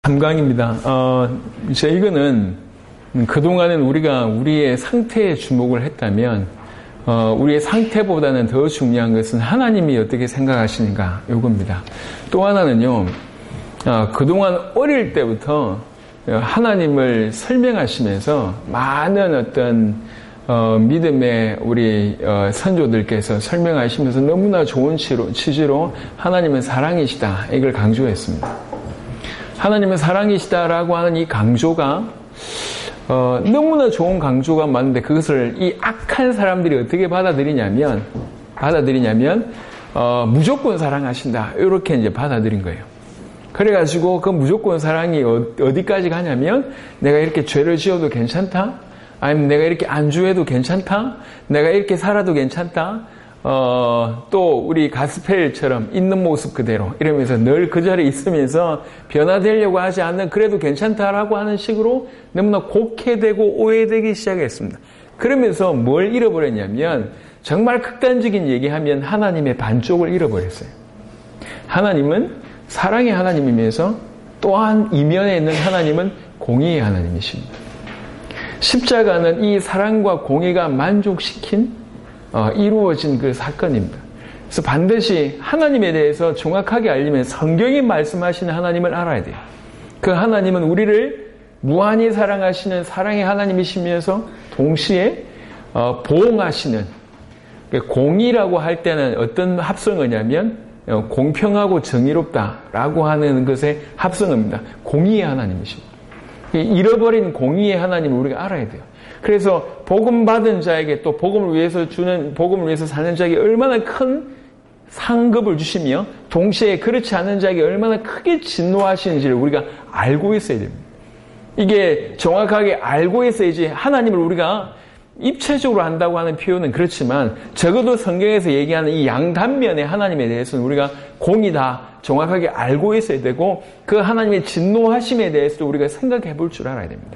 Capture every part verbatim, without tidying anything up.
삼 강입니다. 어, 이제 이거는 그동안은 우리가 우리의 상태에 주목을 했다면, 어, 우리의 상태보다는 더 중요한 것은 하나님이 어떻게 생각하시는가, 요겁니다. 또 하나는요, 어, 그동안 어릴 때부터 하나님을 설명하시면서 많은 어떤, 어, 믿음의 우리, 어, 선조들께서 설명하시면서 너무나 좋은 취지로, 취지로 하나님은 사랑이시다, 이걸 강조했습니다. 하나님은 사랑이시다라고 하는 이 강조가, 어, 너무나 좋은 강조가 많은데 그것을 이 악한 사람들이 어떻게 받아들이냐면, 받아들이냐면, 어, 무조건 사랑하신다, 이렇게 이제 받아들인 거예요. 그래가지고 그 무조건 사랑이 어디까지 가냐면, 내가 이렇게 죄를 지어도 괜찮다? 아니면 내가 이렇게 안주해도 괜찮다? 내가 이렇게 살아도 괜찮다? 어, 또 우리 가스펠처럼 있는 모습 그대로 이러면서 늘 그 자리에 있으면서 변화되려고 하지 않는, 그래도 괜찮다라고 하는 식으로 너무나 곡해되고 오해되기 시작했습니다. 그러면서 뭘 잃어버렸냐면, 정말 극단적인 얘기하면 하나님의 반쪽을 잃어버렸어요. 하나님은 사랑의 하나님이면서 또한 이면에 있는 하나님은 공의의 하나님이십니다. 십자가는 이 사랑과 공의가 만족시킨 어, 이루어진 그 사건입니다. 그래서 반드시 하나님에 대해서 정확하게 알려면 성경이 말씀하시는 하나님을 알아야 돼요. 그 하나님은 우리를 무한히 사랑하시는 사랑의 하나님이시면서 동시에 어, 보응하시는, 공의라고 할 때는 어떤 합성어냐면 어, 공평하고 정의롭다라고 하는 것의 합성어입니다. 공의의 하나님이십니다. 잃어버린 공의의 하나님을 우리가 알아야 돼요. 그래서 복음 받은 자에게, 또 복음을 위해서 주는, 복음을 위해서 사는 자에게 얼마나 큰 상급을 주시며, 동시에 그렇지 않은 자에게 얼마나 크게 진노하시는지를 우리가 알고 있어야 됩니다. 이게 정확하게 알고 있어야지. 하나님을 우리가 입체적으로 안다고 하는 표현은 그렇지만, 적어도 성경에서 얘기하는 이 양단면의 하나님에 대해서는 우리가 공이다, 정확하게 알고 있어야 되고, 그 하나님의 진노하심에 대해서도 우리가 생각해 볼 줄 알아야 됩니다.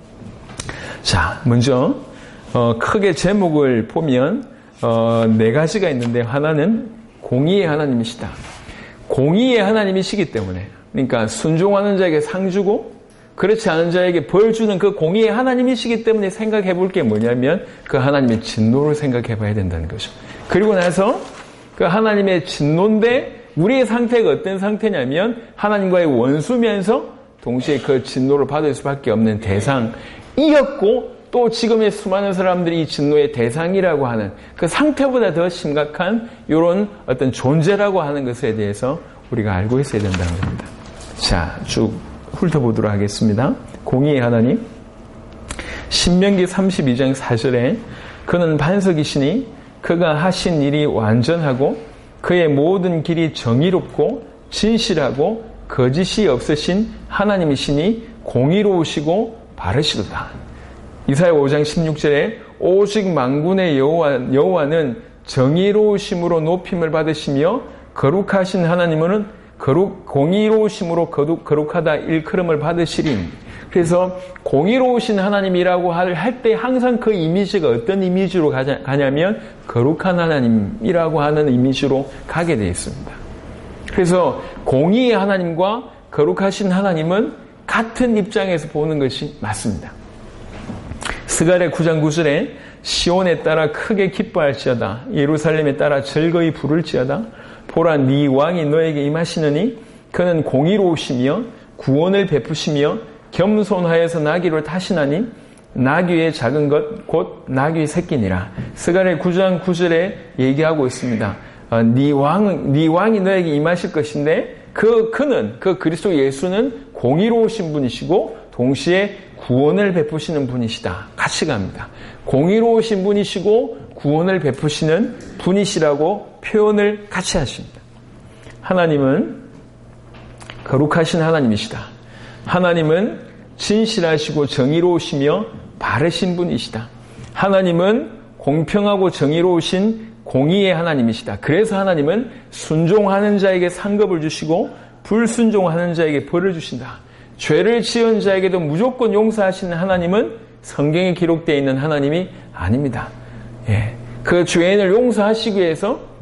자, 먼저 어, 크게 제목을 보면 어, 네 가지가 있는데, 하나는 공의의 하나님이시다. 공의의 하나님이시기 때문에, 그러니까 순종하는 자에게 상 주고 그렇지 않은 자에게 벌 주는 그 공의의 하나님이시기 때문에 생각해 볼 게 뭐냐면, 그 하나님의 진노를 생각해 봐야 된다는 거죠. 그리고 나서 그 하나님의 진노인데 우리의 상태가 어떤 상태냐면, 하나님과의 원수면서 동시에 그 진노를 받을 수밖에 없는 대상이었고, 또 지금의 수많은 사람들이 이 진노의 대상이라고 하는 그 상태보다 더 심각한 이런 어떤 존재라고 하는 것에 대해서 우리가 알고 있어야 된다는 겁니다. 자, 쭉 훑어보도록 하겠습니다. 공의의 하나님. 신명기 삼십이 장 사 절에 그는 반석이시니 그가 하신 일이 완전하고 그의 모든 길이 정의롭고 진실하고 거짓이 없으신 하나님이시니 공의로우시고 바르시도다. 이사야 오 장 십육 절에 오직 만군의 여호와, 여호와는 정의로우심으로 높임을 받으시며 거룩하신 하나님은 거룩, 공의로우심으로 거룩, 거룩하다 일컬음을 받으시리. 그래서 공의로우신 하나님이라고 할 때 항상 그 이미지가 어떤 이미지로 가냐, 가냐면 거룩한 하나님이라고 하는 이미지로 가게 되어 있습니다. 그래서 공의의 하나님과 거룩하신 하나님은 같은 입장에서 보는 것이 맞습니다. 스가랴 구 장 구 절에 시온에 따라 크게 기뻐할지어다, 예루살렘에 따라 즐거이 부를지어다, 보라 네 왕이 너에게 임하시느니 그는 공의로우시며 구원을 베푸시며 겸손하여서 나귀를 타시나니 나귀의 작은 것 곧 나귀 새끼니라. 스가랴 구 장 구 절에 얘기하고 있습니다. 어, 네 왕, 네 왕이 너에게 임하실 것인데, 그 그는, 그 그리스도 예수는 공의로우신 분이시고 동시에 구원을 베푸시는 분이시다. 같이 갑니다. 공의로우신 분이시고 구원을 베푸시는 분이시라고 표현을 같이 하십니다. 하나님은 거룩하신 하나님이시다. 하나님은 진실하시고 정의로우시며 바르신 분이시다. 하나님은 공평하고 정의로우신 공의의 하나님이시다. 그래서 하나님은 순종하는 자에게 상급을 주시고 불순종하는 자에게 벌을 주신다. 죄를 지은 자에게도 무조건 용서하시는 하나님은 성경에 기록되어 있는 하나님이 아닙니다. 예. 그 죄인을 용서하시기 위해서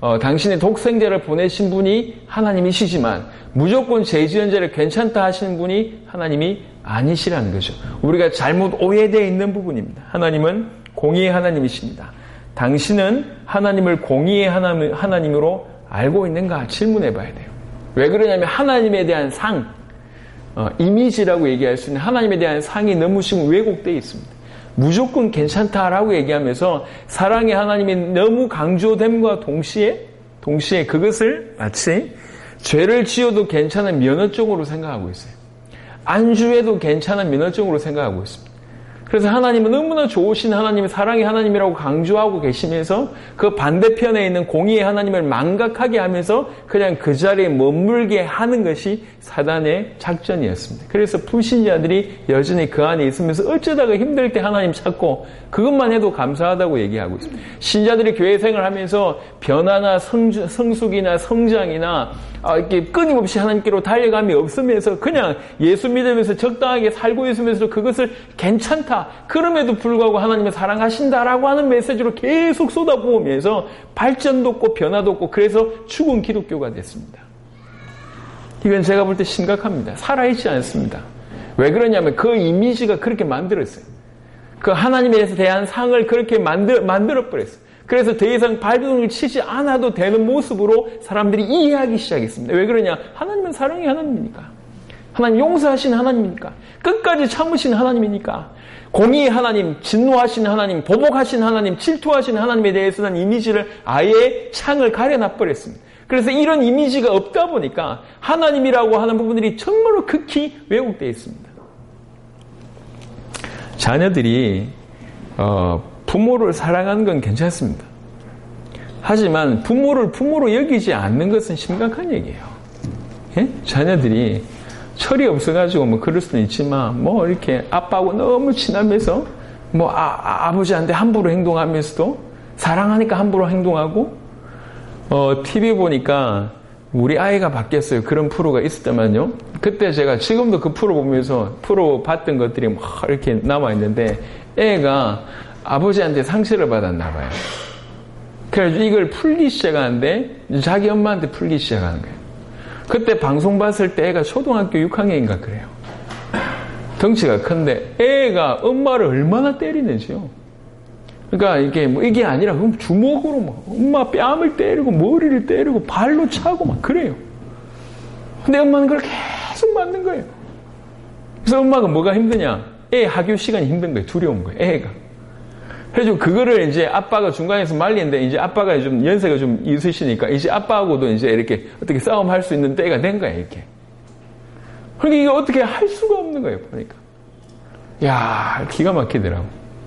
어, 당신의 독생자를 보내신 분이 하나님이시지만 무조건 죄 지은 자를 괜찮다 하시는 분이 하나님이 아니시라는 거죠. 우리가 잘못 오해되어 있는 부분입니다. 하나님은 공의의 하나님이십니다. 당신은 하나님을 공의의 하나님, 하나님으로 알고 있는가 질문해 봐야 돼요. 왜 그러냐면 하나님에 대한 상, 어, 이미지라고 얘기할 수 있는 하나님에 대한 상이 너무 지금 왜곡되어 있습니다. 무조건 괜찮다라고 얘기하면서 사랑의 하나님이 너무 강조됨과 동시에 동시에 그것을 마치 죄를 지어도 괜찮은 면허증으로 생각하고 있어요. 안주해도 괜찮은 면허증으로 생각하고 있습니다. 그래서 하나님은 너무나 좋으신 하나님이 사랑의 하나님이라고 강조하고 계시면서 그 반대편에 있는 공의의 하나님을 망각하게 하면서 그냥 그 자리에 머물게 하는 것이 사단의 작전이었습니다. 그래서 불신자들이 여전히 그 안에 있으면서 어쩌다가 힘들 때 하나님 찾고 그것만 해도 감사하다고 얘기하고 있습니다. 신자들이 교회 생활하면서 변화나 성주, 성숙이나 성장이나 이렇게 끊임없이 하나님께로 달려감이 없으면서 그냥 예수 믿으면서 적당하게 살고 있으면서 그것을 괜찮다. 그럼에도 불구하고 하나님을 사랑하신다라고 하는 메시지로 계속 쏟아부으면서 발전도 없고 변화도 없고 그래서 죽은 기독교가 됐습니다. 이건 제가 볼 때 심각합니다. 살아있지 않습니다. 왜 그러냐면 그 이미지가 그렇게 만들었어요. 그 하나님에 대한 상을 그렇게 만들, 만들어버렸어요. 그래서 더 이상 발버둥을 치지 않아도 되는 모습으로 사람들이 이해하기 시작했습니다. 왜 그러냐? 하나님은 사랑의 하나님이니까. 하나님 용서하신 하나님이니까. 끝까지 참으신 하나님이니까. 공의의 하나님, 진노하신 하나님, 보복하신 하나님, 질투하신 하나님에 대해서는 이미지를 아예 창을 가려놔버렸습니다. 그래서 이런 이미지가 없다 보니까 하나님이라고 하는 부분들이 정말로 극히 왜곡되어 있습니다. 자녀들이 어, 부모를 사랑하는 건 괜찮습니다. 하지만 부모를 부모로 여기지 않는 것은 심각한 얘기예요. 예? 자녀들이 철이 없어가지고 뭐 그럴 수는 있지만 뭐 이렇게 아빠하고 너무 친하면서 뭐 아, 아버지한테 함부로 행동하면서도 사랑하니까 함부로 행동하고 어, 티비 보니까 우리 아이가 바뀌었어요. 그런 프로가 있었다만요. 그때 제가 지금도 그 프로 보면서 프로 봤던 것들이 막 이렇게 남아있는데 애가 아버지한테 상처를 받았나 봐요. 그래서 이걸 풀기 시작하는데 자기 엄마한테 풀기 시작하는 거예요. 그때 방송 봤을 때 애가 초등학교 육 학년인가 그래요. 덩치가 큰데 애가 엄마를 얼마나 때리는지요. 그러니까 이게 뭐 이게 아니라 주먹으로 막 엄마 뺨을 때리고 머리를 때리고 발로 차고 막 그래요. 근데 엄마는 그걸 계속 맞는 거예요. 그래서 엄마가 뭐가 힘드냐? 애 학교 시간이 힘든 거예요. 두려운 거예요. 애가. 그래서 그거를 이제 아빠가 중간에서 말리는데 이제 아빠가 좀 연세가 좀 있으시니까 이제 아빠하고도 이제 이렇게 어떻게 싸움할 수 있는 때가 된 거야, 이렇게. 그러니까 이게 어떻게 할 수가 없는 거예요, 보니까. 야, 기가 막히더라고.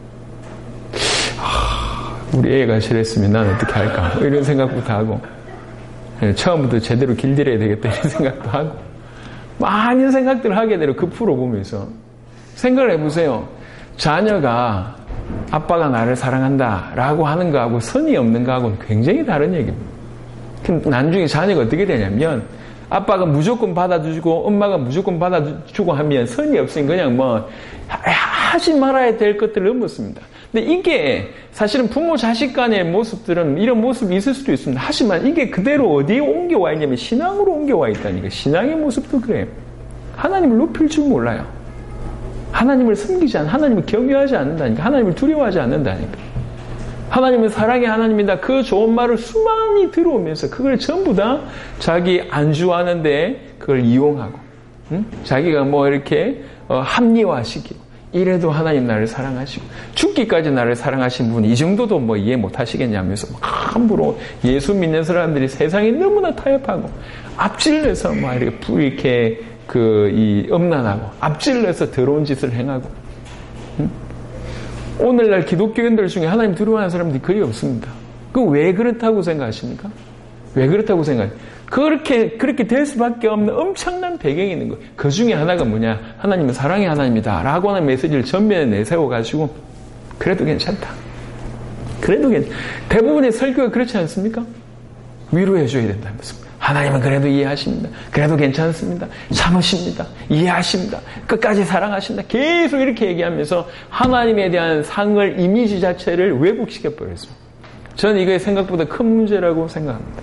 하, 우리 애가 저랬으면 난 어떻게 할까? 뭐 이런 생각부터 하고. 처음부터 제대로 길들여야 되겠다, 이런 생각도 하고. 많은 생각들을 하게 되고 그 프로 보면서. 생각을 해보세요. 자녀가 아빠가 나를 사랑한다 라고 하는 거하고 선이 없는 거하고는 굉장히 다른 얘기입니다. 나중에 자녀가 어떻게 되냐면 아빠가 무조건 받아주고 엄마가 무조건 받아주고 하면 선이 없으니 그냥 뭐 하지 말아야 될 것들을 넘었습니다. 근데 이게 사실은 부모 자식 간의 모습들은 이런 모습이 있을 수도 있습니다. 하지만 이게 그대로 어디에 옮겨와 있냐면 신앙으로 옮겨와 있다니까. 신앙의 모습도 그래요. 하나님을 높일 줄 몰라요. 하나님을 섬기지 않, 하나님을 경외하지 않는다니까. 하나님을 두려워하지 않는다니까. 하나님은 사랑의 하나님이다. 그 좋은 말을 수많이 들어오면서 그걸 전부 다 자기 안주하는데 그걸 이용하고, 응? 자기가 뭐 이렇게 어, 합리화시키고, 이래도 하나님 나를 사랑하시고, 죽기까지 나를 사랑하신 분, 이 정도도 뭐 이해 못 하시겠냐면서 막 함부로 예수 믿는 사람들이 세상에 너무나 타협하고, 앞질러서 막 이렇게, 이렇게 그, 이, 엄난하고, 앞질러서 더러운 짓을 행하고, 응? 오늘날 기독교인들 중에 하나님 두려워하는 사람들이 거의 없습니다. 그 왜 그렇다고 생각하십니까? 왜 그렇다고 생각해요? 그렇게, 그렇게 될 수밖에 없는 엄청난 배경이 있는 거예요. 그 중에 하나가 뭐냐? 하나님은 사랑의 하나님이다. 라고 하는 메시지를 전면에 내세워가지고, 그래도 괜찮다. 그래도 괜찮다. 대부분의 설교가 그렇지 않습니까? 위로해줘야 된다면서. 하나님은 그래도 이해하십니다. 그래도 괜찮습니다. 참으십니다. 이해하십니다. 끝까지 사랑하신다. 계속 이렇게 얘기하면서 하나님에 대한 상을, 이미지 자체를 왜곡시켜버렸습니다. 저는 이게 생각보다 큰 문제라고 생각합니다.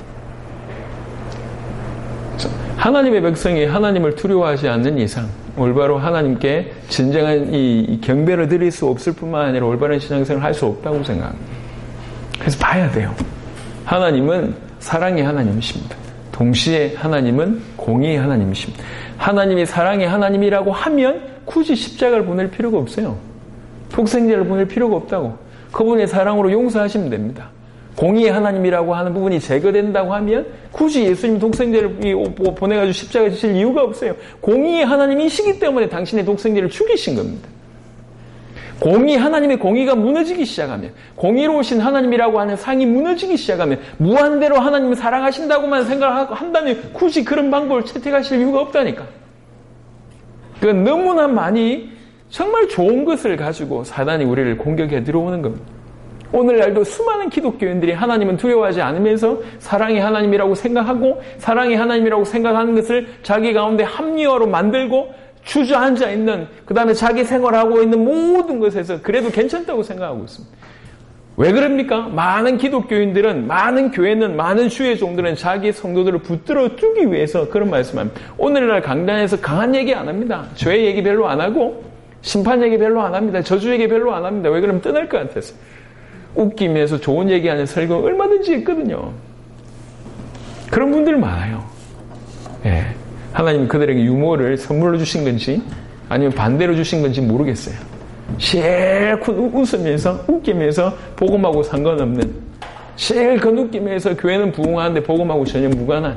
하나님의 백성이 하나님을 두려워하지 않는 이상 올바로 하나님께 진정한 이 경배를 드릴 수 없을 뿐만 아니라 올바른 신앙생활을 할 수 없다고 생각합니다. 그래서 봐야 돼요. 하나님은 사랑의 하나님이십니다. 동시에 하나님은 공의의 하나님이십니다. 하나님이 사랑의 하나님이라고 하면 굳이 십자가를 보낼 필요가 없어요. 독생자를 보낼 필요가 없다고. 그분의 사랑으로 용서하시면 됩니다. 공의의 하나님이라고 하는 부분이 제거된다고 하면 굳이 예수님 독생자를 보내가지고 십자가 지실 이유가 없어요. 공의의 하나님이시기 때문에 당신의 독생자를 죽이신 겁니다. 공의, 하나님의 공의가 무너지기 시작하면, 공의로우신 하나님이라고 하는 상이 무너지기 시작하면, 무한대로 하나님을 사랑하신다고만 생각한다면 굳이 그런 방법을 채택하실 이유가 없다니까. 그러니까 너무나 많이 정말 좋은 것을 가지고 사단이 우리를 공격해 들어오는 겁니다. 오늘날도 수많은 기독교인들이 하나님은 두려워하지 않으면서 사랑의 하나님이라고 생각하고 사랑의 하나님이라고 생각하는 것을 자기 가운데 합리화로 만들고 주저앉아 있는, 그 다음에 자기 생활하고 있는 모든 것에서 그래도 괜찮다고 생각하고 있습니다. 왜 그럽니까? 많은 기독교인들은, 많은 교회는, 많은 주의 종들은 자기 성도들을 붙들어 두기 위해서 그런 말씀합니다. 오늘날 강단에서 강한 얘기 안 합니다. 죄 얘기 별로 안 하고 심판 얘기 별로 안 합니다. 저주 얘기 별로 안 합니다. 왜 그러면 떠날 것 같아서. 웃기면서 좋은 얘기하는 설교 얼마든지 있거든요. 그런 분들 많아요. 예. 하나님 그들에게 유머를 선물로 주신 건지 아니면 반대로 주신 건지 모르겠어요. 실컷 웃으면서 웃기면서 복음하고 상관없는, 실컷 웃기면서 교회는 부흥하는데 복음하고 전혀 무관한,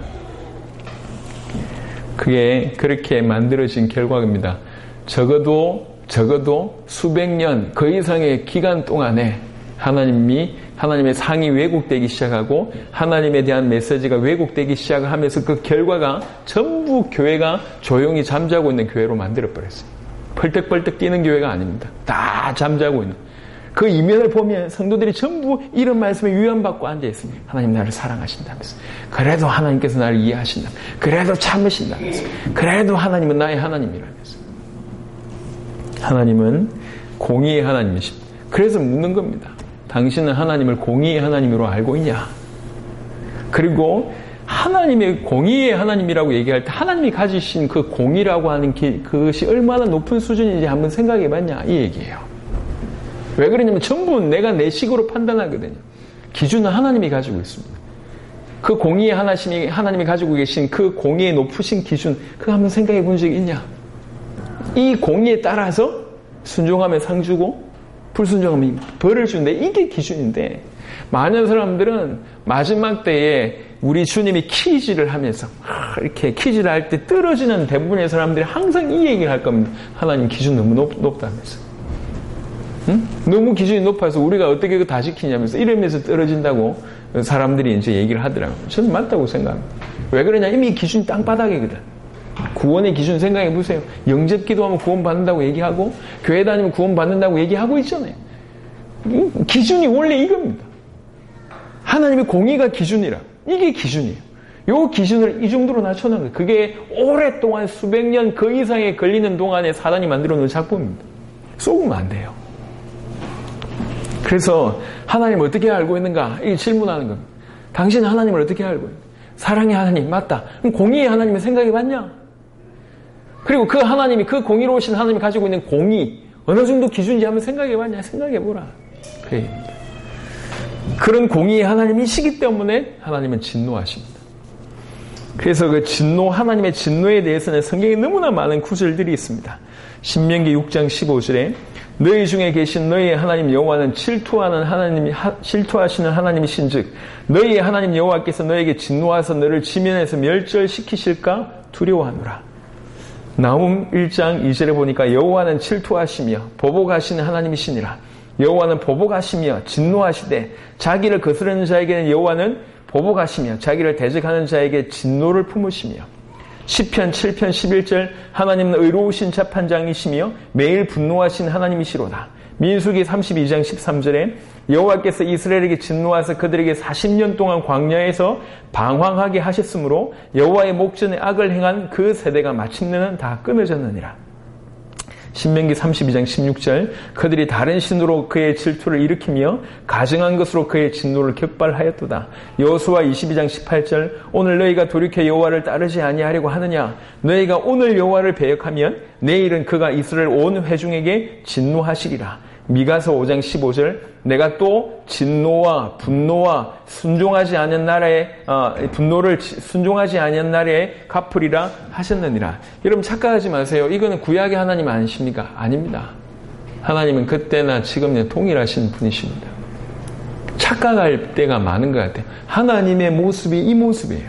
그게 그렇게 만들어진 결과입니다. 적어도 적어도 수백 년 그 이상의 기간 동안에 하나님이 하나님의 상이 왜곡되기 시작하고 하나님에 대한 메시지가 왜곡되기 시작하면서 그 결과가 전부 교회가 조용히 잠자고 있는 교회로 만들어버렸어요. 펄떡펄떡 뛰는 교회가 아닙니다. 다 잠자고 있는. 그 이면을 보면 성도들이 전부 이런 말씀에 위안받고 앉아있습니다. 하나님 나를 사랑하신다면서, 그래도 하나님께서 나를 이해하신다, 그래도 참으신다면서, 그래도 하나님은 나의 하나님이라면서. 하나님은 공의의 하나님이십니다. 그래서 묻는 겁니다. 당신은 하나님을 공의의 하나님으로 알고 있냐? 그리고 하나님의 공의의 하나님이라고 얘기할 때 하나님이 가지신 그 공의라고 하는 게 그것이 얼마나 높은 수준인지 한번 생각해 봤냐? 이 얘기예요. 왜 그러냐면 전부 내가 내 식으로 판단하거든요. 기준은 하나님이 가지고 있습니다. 그 공의의 하나님이, 하나님이 가지고 계신 그 공의의 높으신 기준, 그거 한번 생각해 본 적이 있냐? 이 공의에 따라서 순종하면 상 주고 불순종하면 벌을 주는데, 이게 기준인데, 많은 사람들은 마지막 때에 우리 주님이 퀴즈를 하면서 이렇게 퀴즈를 할 때 떨어지는 대부분의 사람들이 항상 이 얘기를 할 겁니다. 하나님 기준 너무 높, 높다면서, 응? 너무 기준이 높아서 우리가 어떻게 그거 다 지키냐면서 이러면서 떨어진다고 사람들이 이제 얘기를 하더라고요. 저는 맞다고 생각합니다. 왜 그러냐? 이미 기준이 땅바닥이거든. 구원의 기준 생각해 보세요. 영접 기도하면 구원 받는다고 얘기하고 교회 다니면 구원 받는다고 얘기하고 있잖아요. 기준이 원래 이겁니다. 하나님의 공의가 기준이라. 이게 기준이에요. 이 기준을 이 정도로 낮춰놓은 거예요. 그게 오랫동안 수백 년 그 이상에 걸리는 동안에 사단이 만들어 놓은 작품입니다. 쏘으면 안 돼요. 그래서 하나님을 어떻게 알고 있는가? 이 질문하는 겁니다. 당신은 하나님을 어떻게 알고 있는가? 사랑의 하나님 맞다. 그럼 공의의 하나님을 생각해 봤냐? 그리고 그 하나님이, 그 공의로우신 하나님이 가지고 있는 공의 어느 정도 기준인지 한번 생각해 봤냐? 생각해 보라. 그 얘기입니다. 그런 공의의 하나님이시기 때문에 하나님은 진노하십니다. 그래서 그 진노, 하나님의 진노에 대해서는 성경에 너무나 많은 구절들이 있습니다. 신명기 육 장 십오 절에 너희 중에 계신 너희의 하나님 여호와는 질투하는 하나님이, 질투하시는 하나님이신즉 너희의 하나님 여호와께서 너에게 진노하서 너를 지면에서 멸절시키실까 두려워하노라. 나훔 일 장 이 절에 보니까 여호와는 질투하시며 보복하시는 하나님이시니라. 여호와는 보복하시며 진노하시되 자기를 거스르는 자에게는 여호와는 보복하시며 자기를 대적하는 자에게 진노를 품으시며. 시편 칠 편 십일 절 하나님은 의로우신 재판장이시며 매일 분노하신 하나님이시로다. 민수기 삼십이 장 십삼 절에 여호와께서 이스라엘에게 진노하사 그들에게 사십 년 동안 광야에서 방황하게 하셨으므로 여호와의 목전에 악을 행한 그 세대가 마침내는 다 끊어졌느니라. 신명기 삼십이 장 십육 절 그들이 다른 신으로 그의 질투를 일으키며 가증한 것으로 그의 진노를 격발하였도다. 여호수아 이십이 장 십팔 절 오늘 너희가 돌이켜 여호와를 따르지 아니하려고 하느냐. 너희가 오늘 여호와를 배역하면 내일은 그가 이스라엘 온 회중에게 진노하시리라. 미가서 오 장 십오 절 내가 또 진노와 분노와 순종하지 않은 나라에 어, 분노를 순종하지 않은 나라에 갚으리라 하셨느니라. 여러분 착각하지 마세요. 이거는 구약의 하나님 아니십니까? 아닙니다. 하나님은 그때나 지금이나 동일하신 분이십니다. 착각할 때가 많은 것 같아요. 하나님의 모습이 이 모습이에요.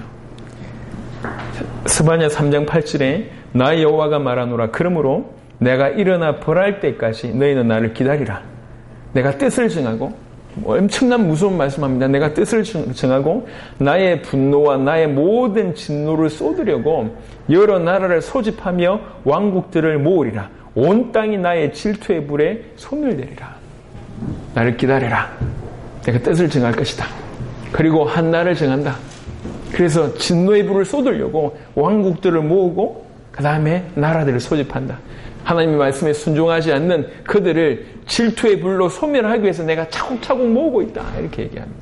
스바냐 삼 장 팔 절에 나 여호와가 말하노라. 그러므로 내가 일어나 벌할 때까지 너희는 나를 기다리라. 내가 뜻을 정하고 엄청난 무서운 말씀합니다. 내가 뜻을 정하고 나의 분노와 나의 모든 진노를 쏟으려고 여러 나라를 소집하며 왕국들을 모으리라. 온 땅이 나의 질투의 불에 손을 내리라. 나를 기다리라. 내가 뜻을 정할 것이다. 그리고 한 날을 정한다. 그래서 진노의 불을 쏟으려고 왕국들을 모으고 그 다음에 나라들을 소집한다. 하나님의 말씀에 순종하지 않는 그들을 질투의 불로 소멸하기 위해서 내가 차곡차곡 모으고 있다. 이렇게 얘기합니다.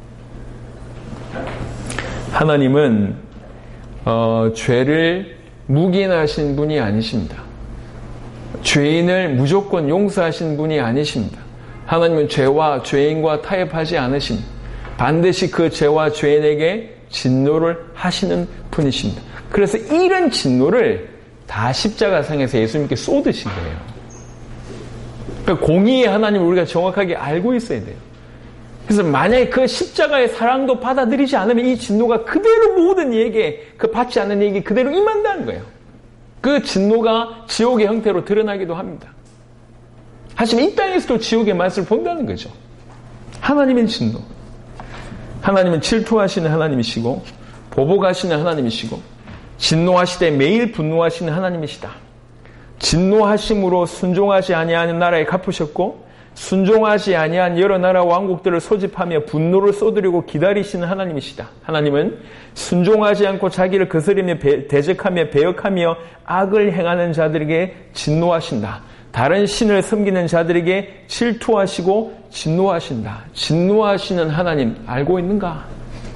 하나님은 어, 죄를 묵인하신 분이 아니십니다. 죄인을 무조건 용서하신 분이 아니십니다. 하나님은 죄와 죄인과 타협하지 않으십니다. 반드시 그 죄와 죄인에게 진노를 하시는 분이십니다. 그래서 이런 진노를 다 십자가상에서 예수님께 쏟으신 거예요. 그러니까 공의의 하나님을 우리가 정확하게 알고 있어야 돼요. 그래서 만약에 그 십자가의 사랑도 받아들이지 않으면 이 진노가 그대로 모든 이에게 그 받지 않는 이에게 그대로 임한다는 거예요. 그 진노가 지옥의 형태로 드러나기도 합니다. 하지만 이 땅에서도 지옥의 맛을 본다는 거죠. 하나님의 진노. 하나님은 질투하시는 하나님이시고 보복하시는 하나님이시고 진노하시되 매일 분노하시는 하나님이시다. 진노하심으로 순종하지 아니하는 나라에 갚으셨고 순종하지 아니한 여러 나라 왕국들을 소집하며 분노를 쏟으려고 기다리시는 하나님이시다. 하나님은 순종하지 않고 자기를 거스리며 대적하며 배역하며 악을 행하는 자들에게 진노하신다. 다른 신을 섬기는 자들에게 질투하시고 진노하신다. 진노하시는 하나님 알고 있는가?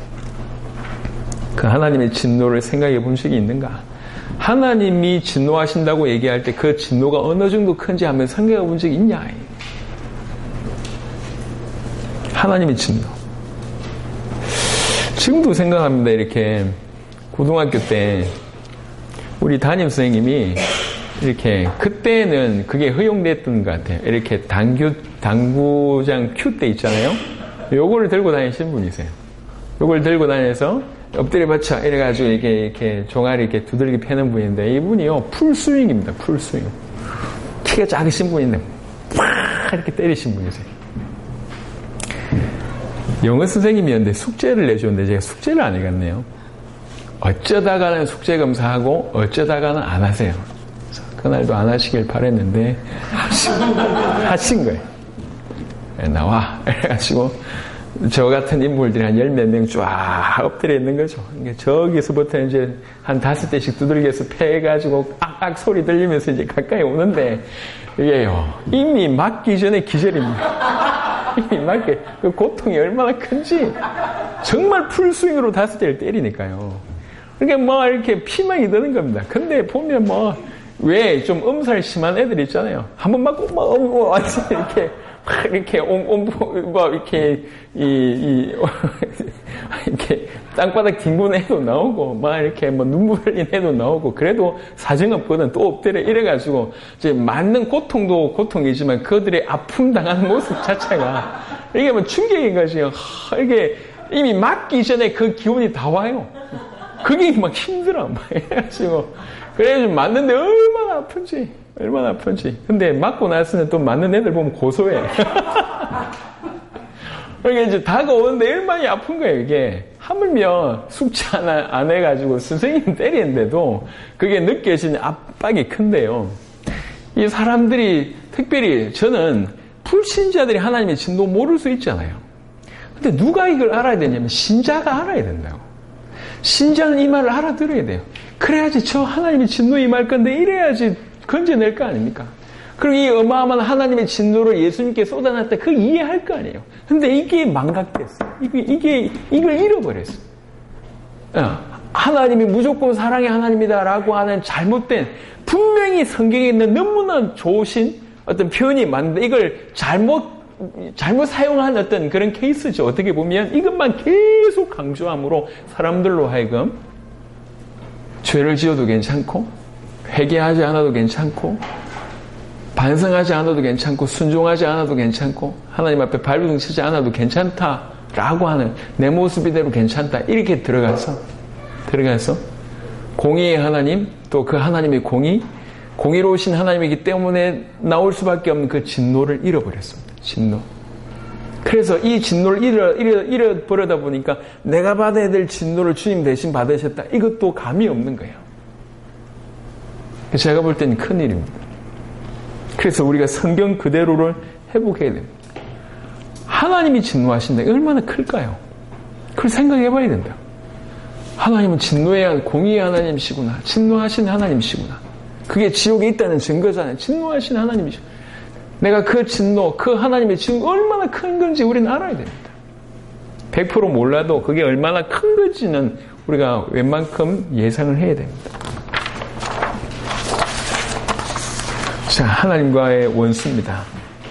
그 하나님의 진노를 생각해 본 적이 있는가? 하나님이 진노하신다고 얘기할 때 그 진노가 어느 정도 큰지 한번 생각해 본 적이 있냐? 하나님의 진노. 지금도 생각합니다. 이렇게 고등학교 때 우리 담임 선생님이 이렇게 그때는 그게 허용됐던 것 같아요. 이렇게 당구 당구장 큐 때 있잖아요. 요거를 들고 다니시는 분이세요. 요걸 들고 다녀서 엎드려 받쳐 이래가지고 이렇게 이렇게 종아리 이렇게 두들기 패는 분인데 이분이요 풀스윙입니다. 풀스윙. 키가 작으신 분인데 팍 이렇게 때리신 분이세요. 영어 선생님이었는데 숙제를 내줬는데 제가 숙제를 안 해갔네요. 어쩌다가는 숙제 검사하고 어쩌다가는 안 하세요. 그날도 안 하시길 바랬는데 하신, 하신 거예요. 나와 이래가지고 저 같은 인물들이 한 열 몇 명 쫙 엎드려 있는 거죠. 저기서부터 이제 한 다섯 대씩 두들겨서 패해가지고 악악 소리 들리면서 이제 가까이 오는데 이게요 이미 맞기 전에 기절입니다. 이미 맞게 그 고통이 얼마나 큰지 정말 풀스윙으로 다섯 대를 때리니까요. 그러니까 뭐 이렇게 피망이 드는 겁니다. 근데 보면 뭐 왜 좀 엄살 심한 애들 있잖아요. 한 번 맞고 뭐 완전 이렇게 막 이렇게 옴옴 뭐 이렇게 이, 이 이렇게 땅바닥 뒹군 애도 나오고 막 이렇게 뭐 눈물 흘린 애도 나오고 그래도 사정없거든. 또 엎드려 이래가지고 이제 맞는 고통도 고통이지만 그들의 아픔 당하는 모습 자체가 이게 뭐 충격인 것이요. 이게 이미 맞기 전에 그 기운이 다 와요. 그게 막 힘들어. 막 이래가지고 그래가지고 맞는데 얼마나 아픈지. 얼마나 아픈지. 근데 맞고 나서는 또 맞는 애들 보면 고소해. 그러니까 이제 다가오는데 얼마나 아픈 거예요, 이게. 하물며 숙제 하나 안 해가지고 선생님 때리는데도 그게 느껴지는 압박이 큰데요. 이 사람들이, 특별히 저는 불신자들이 하나님의 진노 모를 수 있잖아요. 근데 누가 이걸 알아야 되냐면 신자가 알아야 된다고. 신자는 이 말을 알아들어야 돼요. 그래야지 저 하나님의 진노 임할 건데 이래야지 건져낼 거 아닙니까? 그리고 이 어마어마한 하나님의 진노를 예수님께 쏟아놨다. 그걸 이해할 거 아니에요. 근데 이게 망각됐어요. 이게, 이게, 이걸 잃어버렸어요. 하나님이 무조건 사랑의 하나님이다라고 하는 잘못된, 분명히 성경에 있는 너무나 좋으신 어떤 표현이 많은데 이걸 잘못, 잘못 사용한 어떤 그런 케이스죠. 어떻게 보면 이것만 계속 강조함으로 사람들로 하여금 죄를 지어도 괜찮고, 회개하지 않아도 괜찮고, 반성하지 않아도 괜찮고, 순종하지 않아도 괜찮고, 하나님 앞에 발버둥 치지 않아도 괜찮다라고 하는 내 모습 이대로 괜찮다. 이렇게 들어가서, 들어가서, 공의의 하나님, 또 그 하나님의 공의, 공의로우신 하나님이기 때문에 나올 수밖에 없는 그 진노를 잃어버렸습니다. 진노. 그래서 이 진노를 잃어, 잃어, 잃어버리다 보니까 내가 받아야 될 진노를 주님 대신 받으셨다. 이것도 감이 없는 거예요. 제가 볼 때는 큰일입니다. 그래서 우리가 성경 그대로를 회복해야 됩니다. 하나님이 진노하신다. 얼마나 클까요? 그걸 생각해 봐야 된다. 하나님은 진노의 공의의 하나님이시구나. 진노하신 하나님이시구나. 그게 지옥에 있다는 증거잖아요. 진노하신 하나님이시구나. 내가 그 진노, 그 하나님의 진노가 얼마나 큰 건지 우리는 알아야 됩니다. 백 퍼센트 몰라도 그게 얼마나 큰 건지는 우리가 웬만큼 예상을 해야 됩니다. 자, 하나님과의 원수입니다.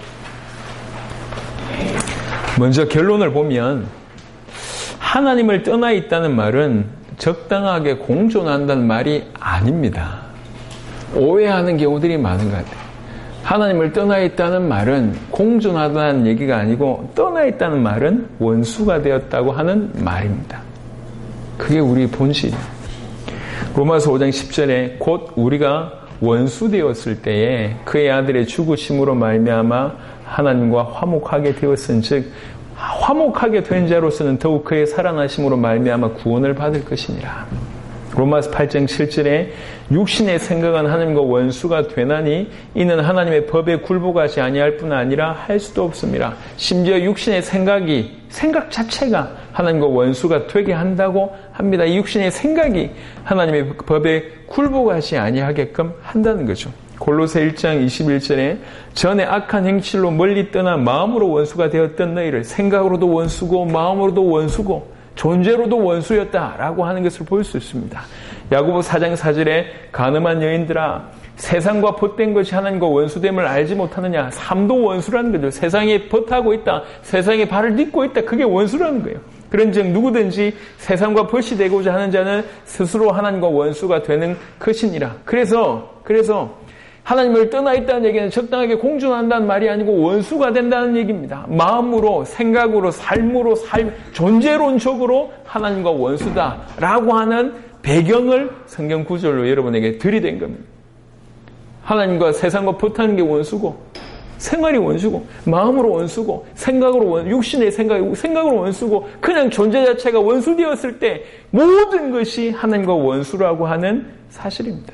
먼저 결론을 보면 하나님을 떠나 있다는 말은 적당하게 공존한다는 말이 아닙니다. 오해하는 경우들이 많은 것 같아요. 하나님을 떠나 있다는 말은 공존하다는 얘기가 아니고 떠나 있다는 말은 원수가 되었다고 하는 말입니다. 그게 우리의 본질이에요. 로마서 오 장 십 절에 곧 우리가 원수 되었을 때에 그의 아들의 죽으심으로 말미암아 하나님과 화목하게 되었은즉 화목하게 된 자로서는 더욱 그의 살아나심으로 말미암아 구원을 받을 것이니라. 로마서 팔 장 칠 절에 육신의 생각은 하나님과 원수가 되나니 이는 하나님의 법에 굴복하지 아니할 뿐 아니라 할 수도 없습니다. 심지어 육신의 생각이 생각 자체가 하나님과 원수가 되게 한다고 합니다. 이 육신의 생각이 하나님의 법에 굴복하지 아니하게끔 한다는 거죠. 골로새 일 장 이십일 절에 전에 악한 행실로 멀리 떠나 마음으로 원수가 되었던 너희를 생각으로도 원수고 마음으로도 원수고 존재로도 원수였다라고 하는 것을 볼 수 있습니다. 야고보 사 장 사 절에 간음한 여인들아 세상과 벗된 것이 하나님과 원수됨을 알지 못하느냐. 삶도 원수라는 거죠. 세상에 벗하고 있다. 세상에 발을 딛고 있다. 그게 원수라는 거예요. 그런즉 누구든지 세상과 벗이 되고자 하는 자는 스스로 하나님과 원수가 되는 것이니라. 그래서 그래서 하나님을 떠나 있다는 얘기는 적당하게 공존한다는 말이 아니고 원수가 된다는 얘기입니다. 마음으로, 생각으로, 삶으로, 삶, 존재론적으로 하나님과 원수다라고 하는 배경을 성경 구절로 여러분에게 들이댄 겁니다. 하나님과 세상과 벗하는 게 원수고, 생활이 원수고, 마음으로 원수고, 생각으로 원, 육신의 생각, 생각으로 원수고, 그냥 존재 자체가 원수되었을 때 모든 것이 하나님과 원수라고 하는 사실입니다.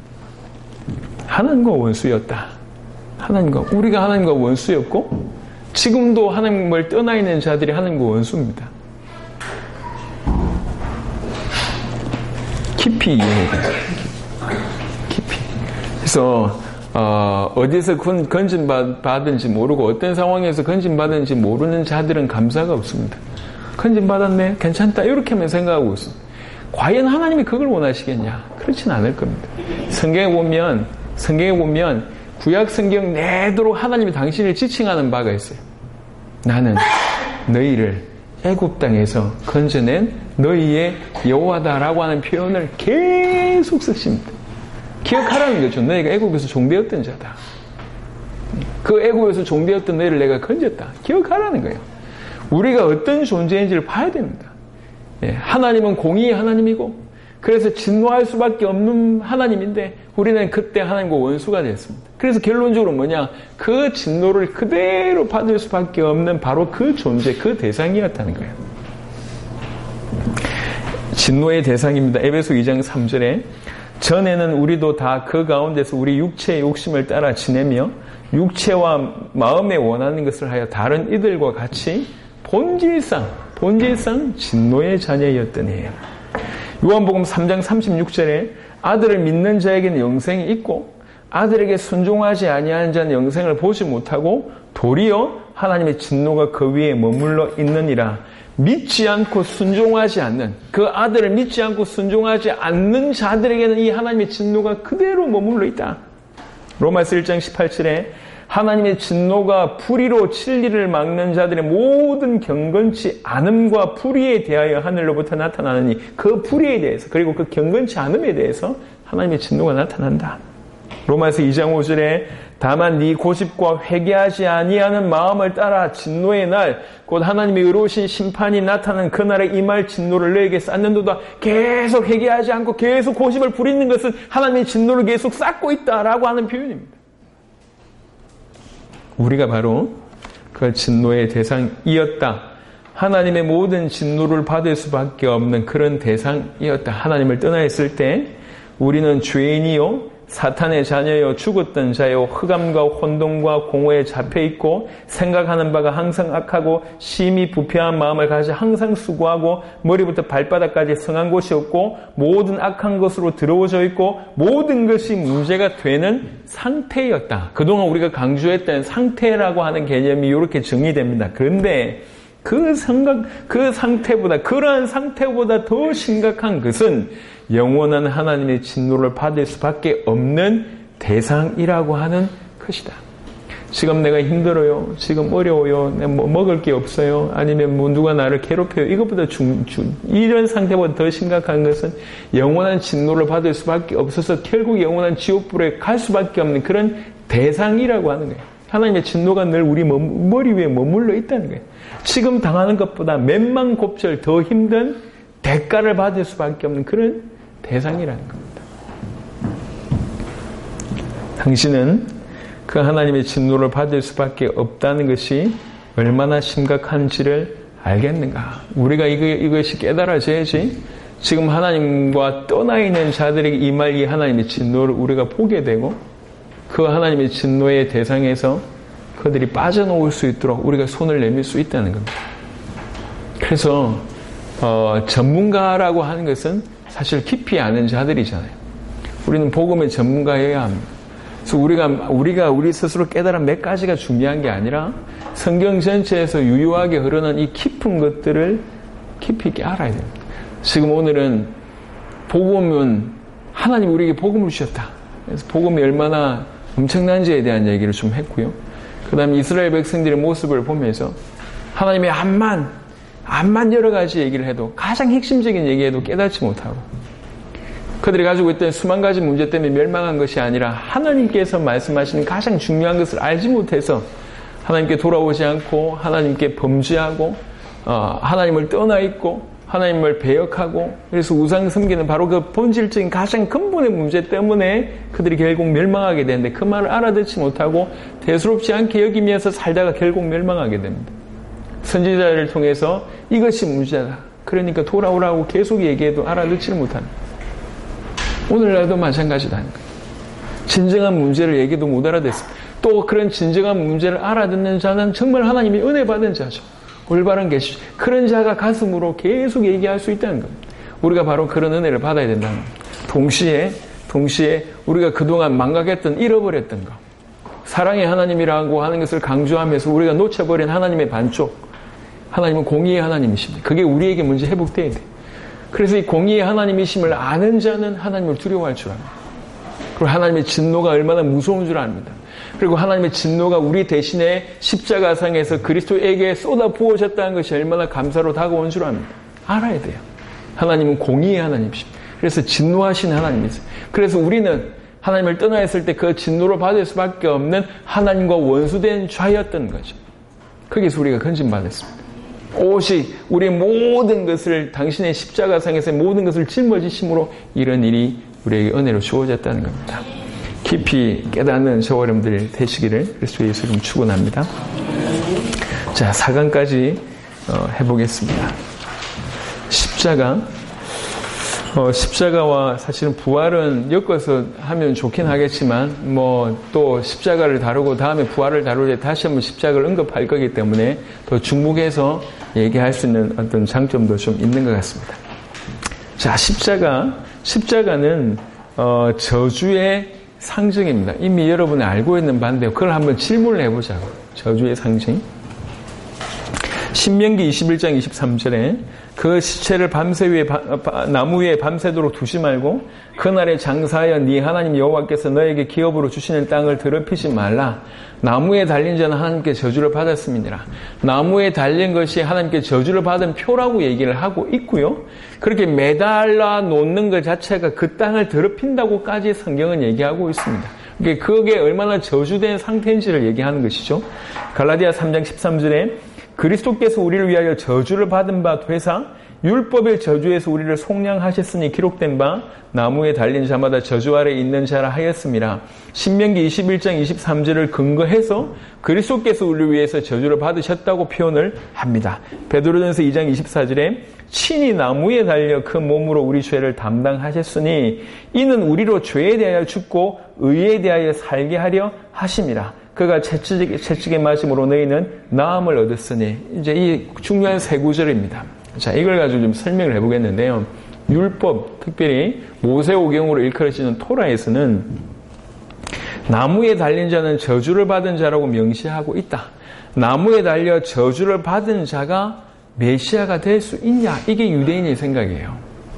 하나님과 원수였다. 하나님과, 우리가 하나님과 원수였고, 지금도 하나님을 떠나 있는 자들이 하나님과 원수입니다. 깊이 이해해야 돼요. 깊이. 그래서, 어, 어디서 건진받은지 모르고, 어떤 상황에서 건진받은지 모르는 자들은 감사가 없습니다. 건진받았네? 괜찮다. 이렇게만 생각하고 있어. 과연 하나님이 그걸 원하시겠냐? 그렇진 않을 겁니다. 성경에 보면, 성경에 보면 구약 성경 내도록 하나님이 당신을 지칭하는 바가 있어요. 나는 너희를 애굽 땅에서 건져낸 너희의 여호와다라고 하는 표현을 계속 쓰십니다. 기억하라는 거죠. 너희가 애굽에서 종되었던 자다. 그 애굽에서 종되었던 너희를 내가 건졌다. 기억하라는 거예요. 우리가 어떤 존재인지를 봐야 됩니다. 예, 하나님은 공의의 하나님이고 그래서 진노할 수밖에 없는 하나님인데 우리는 그때 하나님과 원수가 됐습니다. 그래서 결론적으로 뭐냐? 그 진노를 그대로 받을 수밖에 없는 바로 그 존재, 그 대상이었다는 거예요. 진노의 대상입니다. 에베소 이 장 삼 절에 전에는 우리도 다 그 가운데서 우리 육체의 욕심을 따라 지내며 육체와 마음에 원하는 것을 하여 다른 이들과 같이 본질상 본질상 진노의 자녀였더니 요한복음 삼 장 삼십육 절에 아들을 믿는 자에게는 영생이 있고 아들에게 순종하지 아니하는 자는 영생을 보지 못하고 도리어 하나님의 진노가 그 위에 머물러 있느니라. 믿지 않고 순종하지 않는, 그 아들을 믿지 않고 순종하지 않는 자들에게는 이 하나님의 진노가 그대로 머물러 있다. 로마서 일 장 십팔 절에 하나님의 진노가 불의로 진리를 막는 자들의 모든 경건치 않음과 불의에 대하여 하늘로부터 나타나느니, 그 불의에 대해서, 그리고 그 경건치 않음에 대해서 하나님의 진노가 나타난다. 로마서 이 장 오 절에 다만 네 고집과 회개하지 아니하는 마음을 따라 진노의 날, 곧 하나님의 의로우신 심판이 나타나는 그날에 임할 진노를 너에게 쌓는도다. 계속 회개하지 않고 계속 고집을 부리는 것은 하나님의 진노를 계속 쌓고 있다라고 하는 표현입니다. 우리가 바로 그 진노의 대상이었다. 하나님의 모든 진노를 받을 수밖에 없는 그런 대상이었다. 하나님을 떠나 있을 때 우리는 죄인이요 사탄의 자녀여 죽었던 자여 흑암과 혼돈과 공허에 잡혀있고 생각하는 바가 항상 악하고 심히 부패한 마음을 가져 항상 수고하고 머리부터 발바닥까지 성한 곳이 없고 모든 악한 것으로 들어오져 있고 모든 것이 문제가 되는 상태였다. 그동안 우리가 강조했던 상태라고 하는 개념이 이렇게 정의됩니다. 그런데 그 생각, 그 상태보다, 그러한 상태보다 더 심각한 것은 영원한 하나님의 진노를 받을 수밖에 없는 대상이라고 하는 것이다. 지금 내가 힘들어요. 지금 어려워요. 내가 뭐 먹을 게 없어요. 아니면 뭐 누가 나를 괴롭혀요. 이것보다 중, 중, 이런 상태보다 더 심각한 것은 영원한 진노를 받을 수밖에 없어서 결국 영원한 지옥불에 갈 수밖에 없는 그런 대상이라고 하는 거예요. 하나님의 진노가 늘 우리 머리 위에 머물러 있다는 거예요. 지금 당하는 것보다 몇만 곱절 더 힘든 대가를 받을 수밖에 없는 그런 대상이라는 겁니다. 당신은 그 하나님의 진노를 받을 수밖에 없다는 것이 얼마나 심각한지를 알겠는가? 우리가 이거, 이것이 깨달아져야지 지금 하나님과 떠나 있는 자들에게 임할 이 하나님의 진노를 우리가 보게 되고 그 하나님의 진노의 대상에서 그들이 빠져나올 수 있도록 우리가 손을 내밀 수 있다는 겁니다. 그래서 어, 전문가라고 하는 것은 사실 깊이 아는 자들이잖아요. 우리는 복음의 전문가여야 합니다. 그래서 우리가 우리가 우리 스스로 깨달은 몇 가지가 중요한 게 아니라 성경 전체에서 유효하게 흐르는 이 깊은 것들을 깊이 있게 알아야 됩니다. 지금 오늘은 복음은 하나님 우리에게 복음을 주셨다. 그래서 복음이 얼마나 엄청난지에 대한 얘기를 좀 했고요. 그 다음에 이스라엘 백성들의 모습을 보면서 하나님의 암만 암만 여러 가지 얘기를 해도 가장 핵심적인 얘기해도 깨닫지 못하고 그들이 가지고 있던 수만 가지 문제 때문에 멸망한 것이 아니라 하나님께서 말씀하시는 가장 중요한 것을 알지 못해서 하나님께 돌아오지 않고 하나님께 범죄하고 어, 하나님을 떠나 있고 하나님을 배역하고 그래서 우상 섬기는 바로 그 본질적인 가장 근본의 문제 때문에 그들이 결국 멸망하게 되는데 그 말을 알아듣지 못하고 대수롭지 않게 여기면서 살다가 결국 멸망하게 됩니다. 선지자를 통해서 이것이 문제다. 그러니까 돌아오라고 계속 얘기해도 알아듣지를 못하는 오늘날도 마찬가지다는 거예요. 진정한 문제를 얘기도 못 알아듣습니다. 또 그런 진정한 문제를 알아듣는 자는 정말 하나님이 은혜 받은 자죠. 올바른 계시 그런 자가 가슴으로 계속 얘기할 수 있다는 겁니다. 우리가 바로 그런 은혜를 받아야 된다는 겁니다. 동시에 동시에 우리가 그동안 망각했던 잃어버렸던 것 사랑의 하나님이라고 하는 것을 강조하면서 우리가 놓쳐버린 하나님의 반쪽 하나님은 공의의 하나님이십니다. 그게 우리에게 먼저 회복돼야 돼요. 그래서 이 공의의 하나님이심을 아는 자는 하나님을 두려워할 줄 압니다. 그리고 하나님의 진노가 얼마나 무서운 줄 압니다. 그리고 하나님의 진노가 우리 대신에 십자가상에서 그리스도에게 쏟아 부어졌다는 것이 얼마나 감사로 다가온 줄 압니다. 알아야 돼요. 하나님은 공의의 하나님이십니다. 그래서 진노하신 하나님이세요. 그래서 우리는 하나님을 떠나 있을 때 그 진노를 받을 수밖에 없는 하나님과 원수된 자였던 거죠. 거기서 우리가 건진받았습니다. 오직 우리의 모든 것을 당신의 십자가상에서의 모든 것을 짊어지심으로 이런 일이 우리에게 은혜로 주어졌다는 겁니다. 깊이 깨닫는 저와 여러분들이 되시기를 그리스도 예수 이름 축원합니다. 자, 사 강까지 어, 해보겠습니다. 십자가 어, 십자가와 사실은 부활은 엮어서 하면 좋긴 하겠지만 뭐 또 십자가를 다루고 다음에 부활을 다룰 때 다시 한번 십자가를 언급할 거기 때문에 더 중복해서 얘기할 수 있는 어떤 장점도 좀 있는 것 같습니다. 자, 십자가 십자가는 어, 저주의 상징입니다. 이미 여러분이 알고 있는 바인데요. 그걸 한번 질문을 해보자고. 저주의 상징. 신명기 이십일 장 이십삼 절에 그 시체를 밤새 위에 나무 위에 밤새도록 두지 말고 그날에 장사하여 네 하나님 여호와께서 너에게 기업으로 주시는 땅을 더럽히지 말라. 나무에 달린 자는 하나님께 저주를 받았음이니라. 나무에 달린 것이 하나님께 저주를 받은 표라고 얘기를 하고 있고요. 그렇게 매달아 놓는 것 자체가 그 땅을 더럽힌다고까지 성경은 얘기하고 있습니다. 그게 얼마나 저주된 상태인지를 얘기하는 것이죠. 갈라디아 삼 장 십삼 절에 그리스도께서 우리를 위하여 저주를 받은 바 되사 율법의 저주에서 우리를 속량하셨으니 기록된 바 나무에 달린 자마다 저주 아래 있는 자라 하였음이라. 신명기 이십일 장 이십삼 절을 근거해서 그리스도께서 우리를 위해서 저주를 받으셨다고 표현을 합니다. 베드로전서 이 장 이십사 절에 친히 나무에 달려 그 몸으로 우리 죄를 담당하셨으니 이는 우리로 죄에 대하여 죽고 의에 대하여 살게 하려 하심이라. 그가 채찍에, 채찍에 맞음으로 너희는 나음을 얻었으니. 이제 이 중요한 세 구절입니다. 자, 이걸 가지고 좀 설명을 해보겠는데요. 율법, 특별히 모세오경으로 일컬어지는 토라에서는 나무에 달린 자는 저주를 받은 자라고 명시하고 있다. 나무에 달려 저주를 받은 자가 메시아가 될 수 있냐? 이게 유대인의 생각이에요.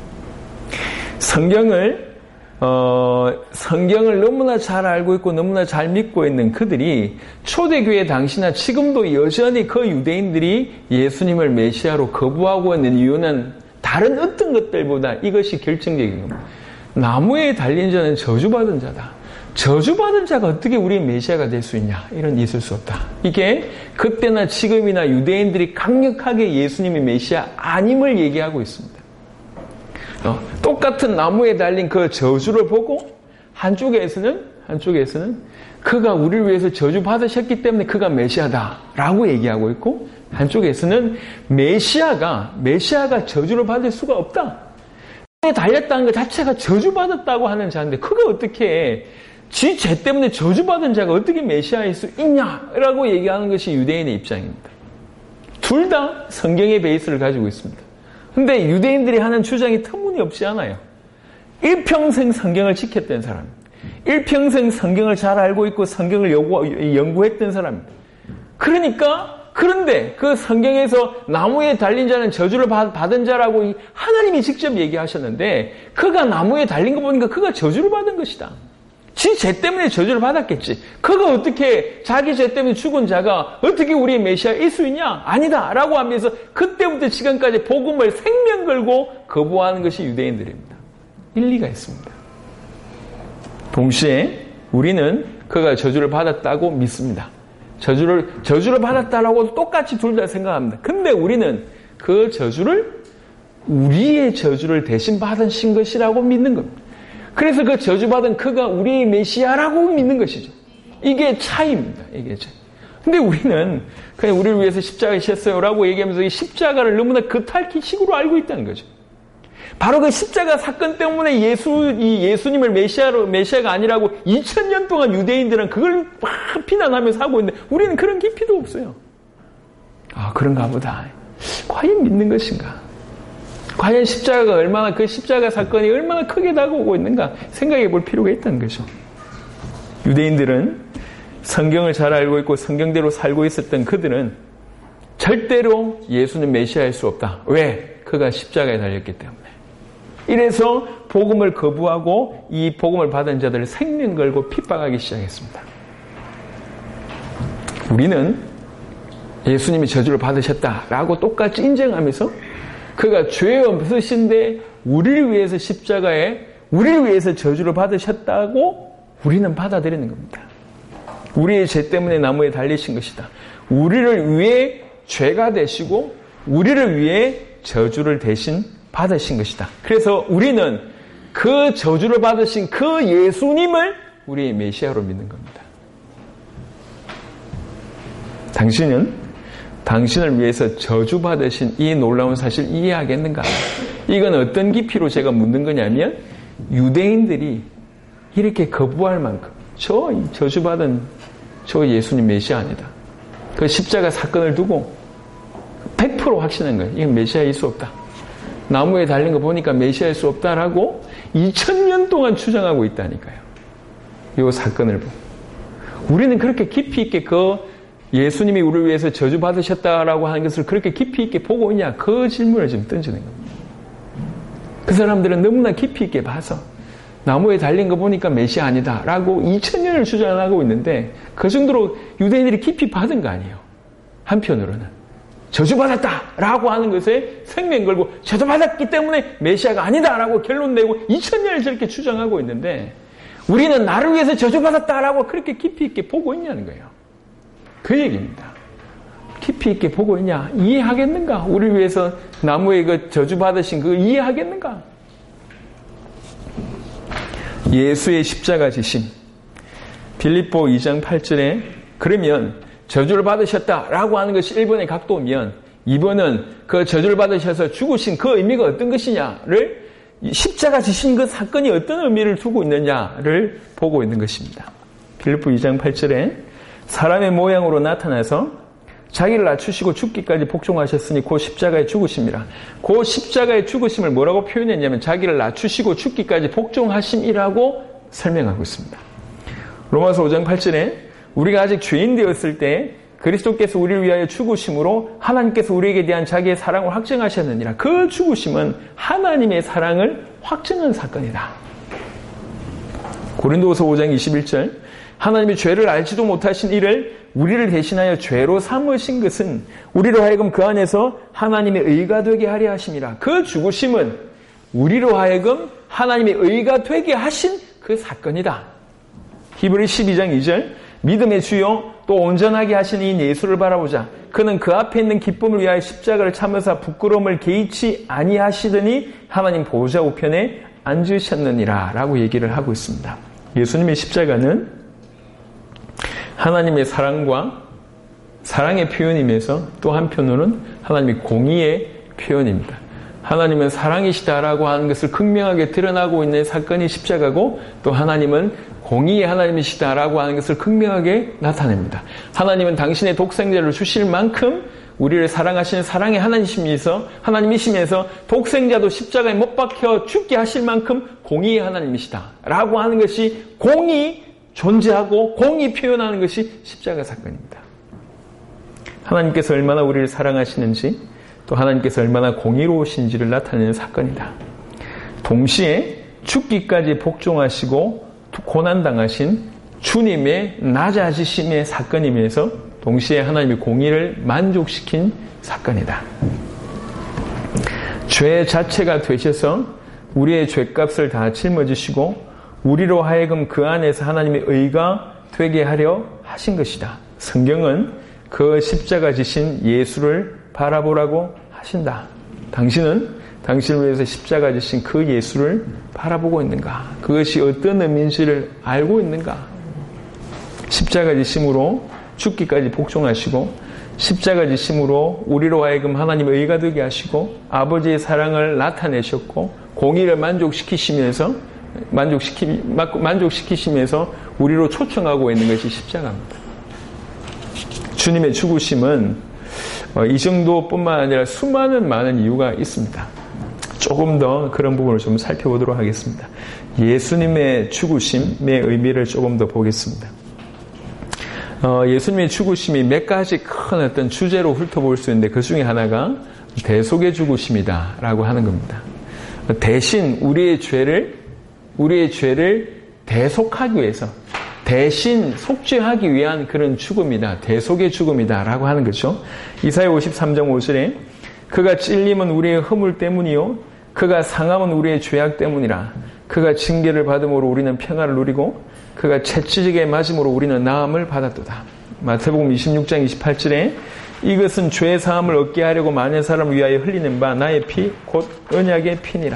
성경을 어, 성경을 너무나 잘 알고 있고 너무나 잘 믿고 있는 그들이 초대교회 당시나 지금도 여전히 그 유대인들이 예수님을 메시아로 거부하고 있는 이유는 다른 어떤 것들보다 이것이 결정적인 겁니다. 나무에 달린 자는 저주받은 자다. 저주받은 자가 어떻게 우리의 메시아가 될 수 있냐? 이런 있을 수 없다. 이게 그때나 지금이나 유대인들이 강력하게 예수님이 메시아 아님을 얘기하고 있습니다. 어, 똑같은 나무에 달린 그 저주를 보고 한쪽에서는 한쪽에서는 그가 우리를 위해서 저주 받으셨기 때문에 그가 메시아다라고 얘기하고 있고 한쪽에서는 메시아가 메시아가 저주를 받을 수가 없다. 나무에 달렸다는 것 자체가 저주받았다고 하는 자인데 그가 어떻게 지 죄 때문에 저주받은 자가 어떻게 메시아일 수 있냐라고 얘기하는 것이 유대인의 입장입니다. 둘 다 성경의 베이스를 가지고 있습니다. 근데 유대인들이 하는 주장이 터무니없지 않아요. 일평생 성경을 지켰던 사람입니다. 일평생 성경을 잘 알고 있고 성경을 연구했던 사람입니다. 그러니까 그런데 그 성경에서 나무에 달린 자는 저주를 받은 자라고 하나님이 직접 얘기하셨는데 그가 나무에 달린 거 보니까 그가 저주를 받은 것이다. 지 죄 때문에 저주를 받았겠지. 그가 어떻게 자기 죄 때문에 죽은 자가 어떻게 우리의 메시아일 수 있냐? 아니다 라고 하면서 그때부터 지금까지 복음을 생명 걸고 거부하는 것이 유대인들입니다. 일리가 있습니다. 동시에 우리는 그가 저주를 받았다고 믿습니다. 저주를 저주를 받았다라고 똑같이 둘 다 생각합니다. 근데 우리는 그 저주를 우리의 저주를 대신 받으신 것이라고 믿는 겁니다. 그래서 그 저주받은 그가 우리의 메시아라고 믿는 것이죠. 이게 차이입니다. 이게 차이. 근데 우리는 그냥 우리를 위해서 십자가에 지셨어요라고 얘기하면서 이 십자가를 너무나 겉핥기식으로 알고 있다는 거죠. 바로 그 십자가 사건 때문에 예수, 이 예수님을 메시아로, 메시아가 아니라고 이천 년 동안 유대인들은 그걸 막 비난하면서 하고 있는데 우리는 그런 깊이도 없어요. 아, 그런가 보다. 과연 믿는 것인가? 과연 십자가가 얼마나, 그 십자가 사건이 얼마나 크게 다가오고 있는가 생각해 볼 필요가 있다는 거죠. 유대인들은 성경을 잘 알고 있고 성경대로 살고 있었던 그들은 절대로 예수는 메시아일 수 없다. 왜? 그가 십자가에 달렸기 때문에. 이래서 복음을 거부하고 이 복음을 받은 자들을 생명 걸고 핍박하기 시작했습니다. 우리는 예수님이 저주를 받으셨다라고 똑같이 인정하면서 그가 죄 없으신데 우리를 위해서 십자가에 우리를 위해서 저주를 받으셨다고 우리는 받아들이는 겁니다. 우리의 죄 때문에 나무에 달리신 것이다. 우리를 위해 죄가 되시고 우리를 위해 저주를 대신 받으신 것이다. 그래서 우리는 그 저주를 받으신 그 예수님을 우리의 메시아로 믿는 겁니다. 당신은 당신을 위해서 저주받으신 이 놀라운 사실 이해하겠는가? 이건 어떤 깊이로 제가 묻는 거냐면 유대인들이 이렇게 거부할 만큼 저 저주받은 저 예수님 메시아 아니다. 그 십자가 사건을 두고 백 퍼센트 확신한 거예요. 이건 메시아일 수 없다. 나무에 달린 거 보니까 메시아일 수 없다라고 이천 년 동안 주장하고 있다니까요. 이 사건을 보고 우리는 그렇게 깊이 있게 그 예수님이 우리를 위해서 저주받으셨다라고 하는 것을 그렇게 깊이 있게 보고 있냐? 그 질문을 지금 던지는 겁니다. 그 사람들은 너무나 깊이 있게 봐서 나무에 달린 거 보니까 메시아 아니다 라고 이천 년을 주장하고 있는데 그 정도로 유대인들이 깊이 받은 거 아니에요. 한편으로는 저주받았다 라고 하는 것에 생명 걸고 저주받았기 때문에 메시아가 아니다 라고 결론 내고 이천 년을 저렇게 주장하고 있는데 우리는 나를 위해서 저주받았다 라고 그렇게 깊이 있게 보고 있냐는 거예요. 그 얘기입니다. 깊이 있게 보고 있냐? 이해하겠는가? 우리를 위해서 나무에 그 저주받으신 그거 이해하겠는가? 예수의 십자가 지심. 빌립보 이 장 팔 절에 그러면 저주를 받으셨다라고 하는 것이 일 번의 각도면 이 번은 그 저주를 받으셔서 죽으신 그 의미가 어떤 것이냐를 십자가 지신 그 사건이 어떤 의미를 두고 있느냐를 보고 있는 것입니다. 빌립보 이 장 팔 절에 사람의 모양으로 나타나서 자기를 낮추시고 죽기까지 복종하셨으니 그 십자가의 죽으심이라. 그 십자가의 죽으심을 뭐라고 표현했냐면 자기를 낮추시고 죽기까지 복종하심이라고 설명하고 있습니다. 로마서 오 장 팔 절에 우리가 아직 죄인 되었을 때 그리스도께서 우리를 위하여 죽으심으로 하나님께서 우리에게 대한 자기의 사랑을 확증하셨느니라. 그 죽으심은 하나님의 사랑을 확증한 사건이다. 고린도후서 오 장 이십일 절 하나님이 죄를 알지도 못하신 이를 우리를 대신하여 죄로 삼으신 것은 우리로 하여금 그 안에서 하나님의 의가 되게 하려 하심이라. 그 죽으심은 우리로 하여금 하나님의 의가 되게 하신 그 사건이다. 히브리 십이 장 이 절 믿음의 주요 또 온전하게 하신 이 예수를 바라보자. 그는 그 앞에 있는 기쁨을 위하여 십자가를 참으사 부끄러움을 개의치 아니하시더니 하나님 보좌 우편에 앉으셨느니라 라고 얘기를 하고 있습니다. 예수님의 십자가는 하나님의 사랑과 사랑의 표현이면서 또 한편으로는 하나님의 공의의 표현입니다. 하나님은 사랑이시다라고 하는 것을 극명하게 드러나고 있는 사건이 십자가고 또 하나님은 공의의 하나님이시다라고 하는 것을 극명하게 나타냅니다. 하나님은 당신의 독생자를 주실 만큼 우리를 사랑하시는 사랑의 하나님이시면서 하나님이시면서 독생자도 십자가에 못 박혀 죽게 하실 만큼 공의의 하나님이시다라고 하는 것이 공의 존재하고 공의 표현하는 것이 십자가 사건입니다. 하나님께서 얼마나 우리를 사랑하시는지 또 하나님께서 얼마나 공의로우신지를 나타내는 사건이다. 동시에 죽기까지 복종하시고 고난당하신 주님의 낮아지심의 사건이면서 동시에 하나님의 공의를 만족시킨 사건이다. 죄 자체가 되셔서 우리의 죄값을 다 짊어지시고 우리로 하여금 그 안에서 하나님의 의가 되게 하려 하신 것이다. 성경은 그 십자가 지신 예수를 바라보라고 하신다. 당신은 당신을 위해서 십자가 지신 그 예수를 바라보고 있는가? 그것이 어떤 의미인지를 알고 있는가? 십자가 지심으로 죽기까지 복종하시고 십자가 지심으로 우리로 하여금 하나님의 의가 되게 하시고 아버지의 사랑을 나타내셨고 공의를 만족시키시면서 만족시키, 만족시키시면서 우리로 초청하고 있는 것이 십자가입니다. 주님의 죽으심은 이 정도뿐만 아니라 수많은 많은 이유가 있습니다. 조금 더 그런 부분을 좀 살펴보도록 하겠습니다. 예수님의 죽으심의 의미를 조금 더 보겠습니다. 어, 예수님의 죽으심이 몇 가지 큰 어떤 주제로 훑어볼 수 있는데 그 중에 하나가 대속의 죽으심이다라고 하는 겁니다. 대신 우리의 죄를 우리의 죄를 대속하기 위해서 대신 속죄하기 위한 그런 죽음이다. 대속의 죽음이다라고 하는 거죠. 이사야 오십삼 장 오 절에 그가 찔림은 우리의 허물 때문이요 그가 상함은 우리의 죄악 때문이라. 그가 징계를 받음으로 우리는 평화를 누리고 그가 채찍에 맞음으로 우리는 나음을 받았도다. 마태복음 이십육 장 이십팔 절에 이것은 죄 사함을 얻게 하려고 많은 사람을 위하여 흘리는 바 나의 피 곧 언약의 피니라.